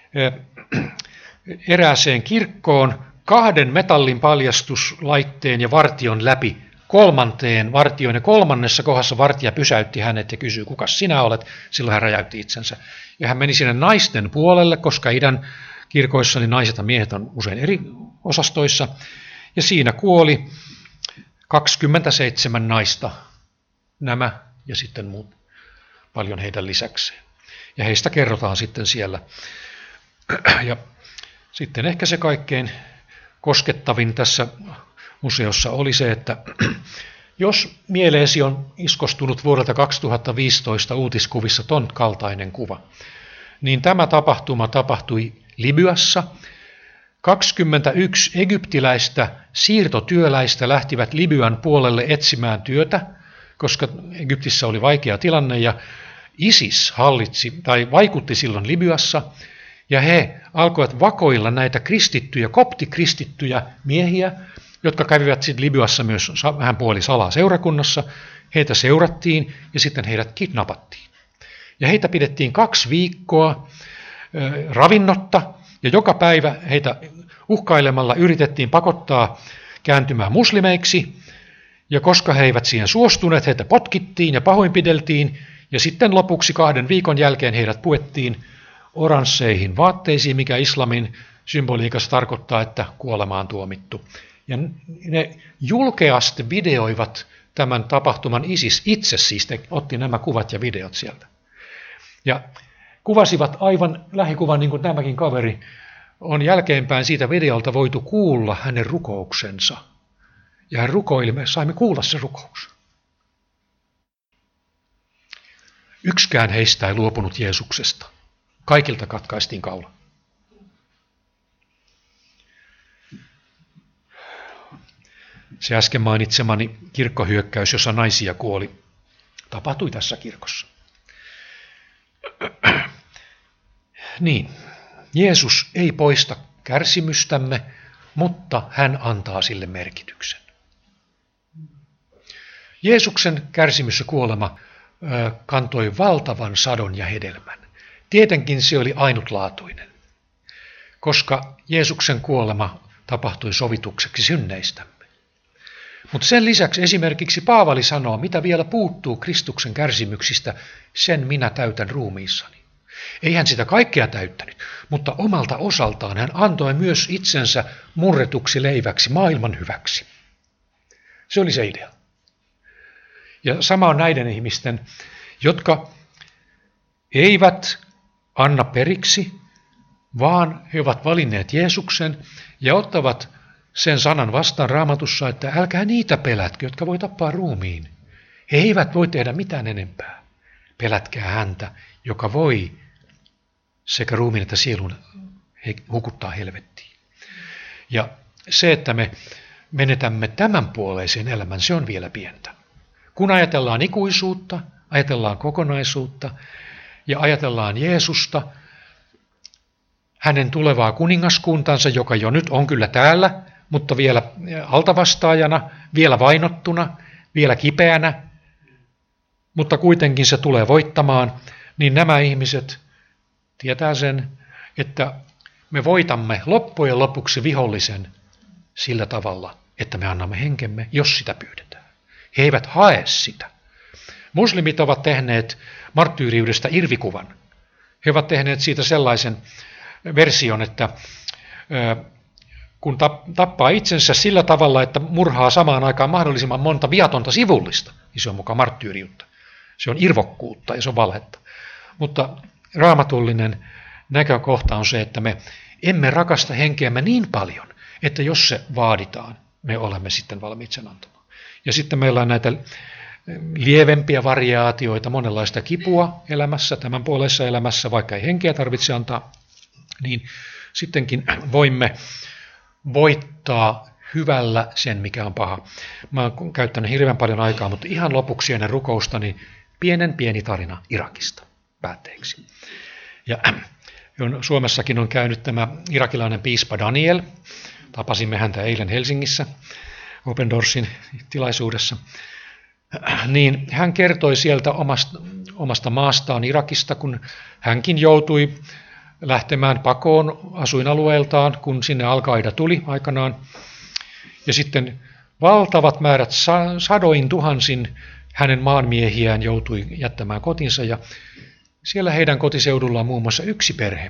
erääseen kirkkoon kahden metallin paljastuslaitteen ja vartion läpi kolmanteen vartioon. Ja kolmannessa kohdassa vartija pysäytti hänet ja kysyi, kuka sinä olet. Silloin hän räjäytti itsensä. Ja hän meni sinne naisten puolelle, koska idän kirkoissa niin naiset ja miehet on usein eri osastoissa. Ja siinä kuoli kaksikymmentäseitsemän naista, nämä ja sitten muut, paljon heidän lisäkseen. Ja heistä kerrotaan sitten siellä. Ja sitten ehkä se kaikkein koskettavin tässä museossa oli se, että jos mieleesi on iskostunut vuodelta kaksituhattaviisitoista uutiskuvissa ton kaltainen kuva, niin tämä tapahtuma tapahtui Libyassa. kaksikymmentäyksi egyptiläistä siirtotyöläistä lähtivät Libyan puolelle etsimään työtä, koska Egyptissä oli vaikea tilanne ja ISIS hallitsi tai vaikutti silloin Libyassa ja he alkoivat vakoilla näitä kristittyjä, koptikristittyjä miehiä, jotka kävivät sitten Libyassa myös vähän puoli salaa seurakunnassa. Heitä seurattiin ja sitten heidät kidnappattiin. Ja heitä pidettiin kaksi viikkoa äh, ravinnotta. Ja joka päivä heitä uhkailemalla yritettiin pakottaa kääntymään muslimeiksi, ja koska he eivät siihen suostuneet, heitä potkittiin ja pahoinpideltiin, ja sitten lopuksi kahden viikon jälkeen heidät puettiin oransseihin vaatteisiin, mikä islamin symboliikassa tarkoittaa, että kuolemaan tuomittu. Ja ne julkeasti videoivat tämän tapahtuman, ISIS itse siis otti nämä kuvat ja videot sieltä. Ja kuvasivat aivan lähikuvan, niin kuin tämäkin kaveri, on jälkeenpäin siitä videolta voitu kuulla hänen rukouksensa. Ja hän rukoili, me saimme kuulla se rukous. Yksikään heistä ei luopunut Jeesuksesta. Kaikilta katkaistiin kaula. Se äsken mainitsemani kirkkohyökkäys, jossa naisia kuoli, tapahtui tässä kirkossa. Niin, Jeesus ei poista kärsimystämme, mutta hän antaa sille merkityksen. Jeesuksen kärsimys ja kuolema ö, kantoi valtavan sadon ja hedelmän. Tietenkin se oli ainutlaatuinen, koska Jeesuksen kuolema tapahtui sovitukseksi synneistämme. Mutta sen lisäksi esimerkiksi Paavali sanoo, mitä vielä puuttuu Kristuksen kärsimyksistä, sen minä täytän ruumiissani. Ei hän sitä kaikkea täyttänyt, mutta omalta osaltaan hän antoi myös itsensä murretuksi leiväksi maailman hyväksi. Se oli se idea. Ja sama on näiden ihmisten, jotka eivät anna periksi, vaan he ovat valinneet Jeesuksen ja ottavat sen sanan vastaan Raamatussa, että älkää niitä pelätkö, jotka voi tappaa ruumiin. He eivät voi tehdä mitään enempää. pelätkää häntä, joka voi sekä ruumiin että sielun hukuttaa helvettiin. Ja se, että me menetämme tämän puoleisen elämän, se on vielä pientä. Kun ajatellaan ikuisuutta, ajatellaan kokonaisuutta ja ajatellaan Jeesusta, hänen tulevaa kuningaskuntansa, joka jo nyt on kyllä täällä, mutta vielä altavastaajana, vielä vainottuna, vielä kipeänä, mutta kuitenkin se tulee voittamaan, niin nämä ihmiset tietää sen, että me voitamme loppujen lopuksi vihollisen sillä tavalla, että me annamme henkemme, jos sitä pyydetään. He eivät hae sitä. Muslimit ovat tehneet marttyyriydestä irvikuvan. He ovat tehneet siitä sellaisen version, että kun tappaa itsensä sillä tavalla, että murhaa samaan aikaan mahdollisimman monta viatonta sivullista, niin se on mukaan marttyyriutta. Se on irvokkuutta ja se on valhetta. Mutta raamatullinen näkökohta on se, että me emme rakasta henkeämme niin paljon, että jos se vaaditaan, me olemme sitten valmiit sen antamaan. Ja sitten meillä on näitä lievempiä variaatioita, monenlaista kipua elämässä, tämän puolessa elämässä, vaikka ei henkeä tarvitse antaa, niin sittenkin voimme voittaa hyvällä sen, mikä on paha. Mä oon käyttänyt hirveän paljon aikaa, mutta ihan lopuksi ennen rukousta, niin pienen pieni tarina Irakista päätteeksi. Ja Suomessakin on käynyt tämä irakilainen piispa Daniel. Tapasimme häntä eilen Helsingissä Open Doorsin tilaisuudessa. Niin hän kertoi sieltä omasta, omasta maastaan Irakista, kun hänkin joutui lähtemään pakoon asuinalueeltaan, kun sinne Al-Qaida tuli aikanaan. Ja sitten valtavat määrät sadoin tuhansin hänen maanmiehiään joutui jättämään kotinsa. Ja siellä heidän kotiseudullaan muun muassa yksi perhe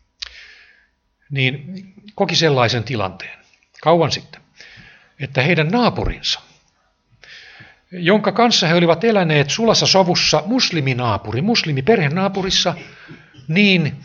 niin koki sellaisen tilanteen kauan sitten, että heidän naapurinsa, jonka kanssa he olivat eläneet sulassa sovussa musliminaapuri, muslimiperhenaapurissa, niin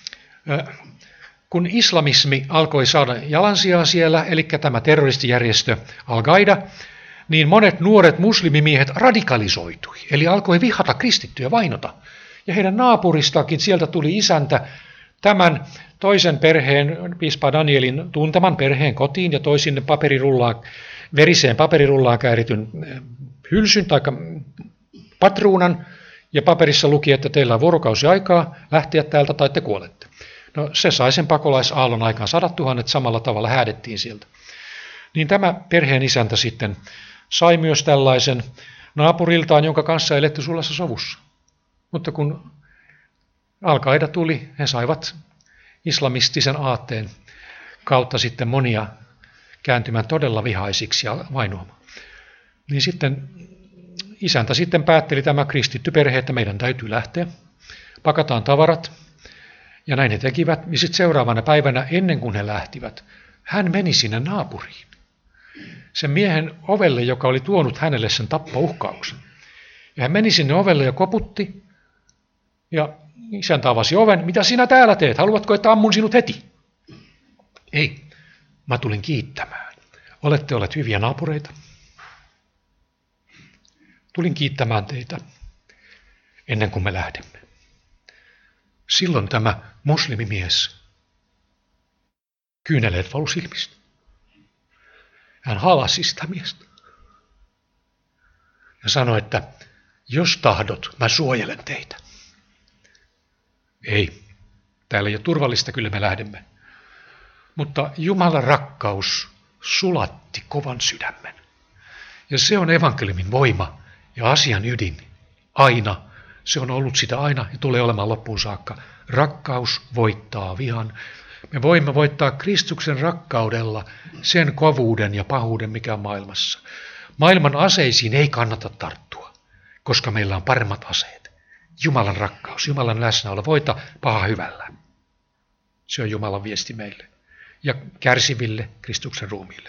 kun islamismi alkoi saada jalansijaa siellä, eli tämä terroristijärjestö Al-Qaida, niin monet nuoret muslimimiehet radikalisoitui, eli alkoi vihata kristittyjä, vainota. Ja heidän naapuristakin sieltä tuli isäntä tämän toisen perheen, piispa Danielin tunteman perheen kotiin ja toi sinne paperirullaan, veriseen paperirullaan käärityn hylsyn tai patruunan. Ja paperissa luki, että teillä on vuorokausi aikaa lähteä täältä tai te kuolette. No se sai sen pakolaisaallon aikaan sadat tuhannet, samalla tavalla häädettiin sieltä. Niin tämä perheen isäntä sitten sai myös tällaisen naapuriltaan, jonka kanssa eletty sulassa sovussa. Mutta kun Al-Qaida tuli, he saivat islamistisen aatteen kautta sitten monia kääntymään todella vihaisiksi ja vainoamaan. Niin sitten isäntä sitten päätteli tämä kristitty perhe, että meidän täytyy lähteä, pakataan tavarat, ja näin he tekivät. Ja sitten seuraavana päivänä, ennen kuin he lähtivät, hän meni sinne naapuriin. Sen miehen ovelle, joka oli tuonut hänelle sen tappouhkauksen. Ja hän meni sinne ovelle ja koputti, ja isäntä avasi oven. Mitä sinä täällä teet? Haluatko, että ammun sinut heti? Ei, mä tulin kiittämään. Olette olleet hyviä naapureita. Tulin kiittämään teitä ennen kuin me lähdemme. Silloin tämä muslimimies, kyyneleet valu silmistä. Hän halasi sitä miestä ja sanoi, että jos tahdot, mä suojelen teitä. Ei, täällä ei ole turvallista, kyllä me lähdemme. Mutta Jumalan rakkaus sulatti kovan sydämen. Ja se on evankeliumin voima ja asian ydin. Aina. Se on ollut sitä aina ja tulee olemaan loppuun saakka. Rakkaus voittaa vihan. Me voimme voittaa Kristuksen rakkaudella sen kovuuden ja pahuuden, mikä on maailmassa. Maailman aseisiin ei kannata tarttua, koska meillä on paremmat aseet. Jumalan rakkaus, Jumalan läsnäolo, voita paha hyvällä. Se on Jumalan viesti meille ja kärsiville Kristuksen ruumiille.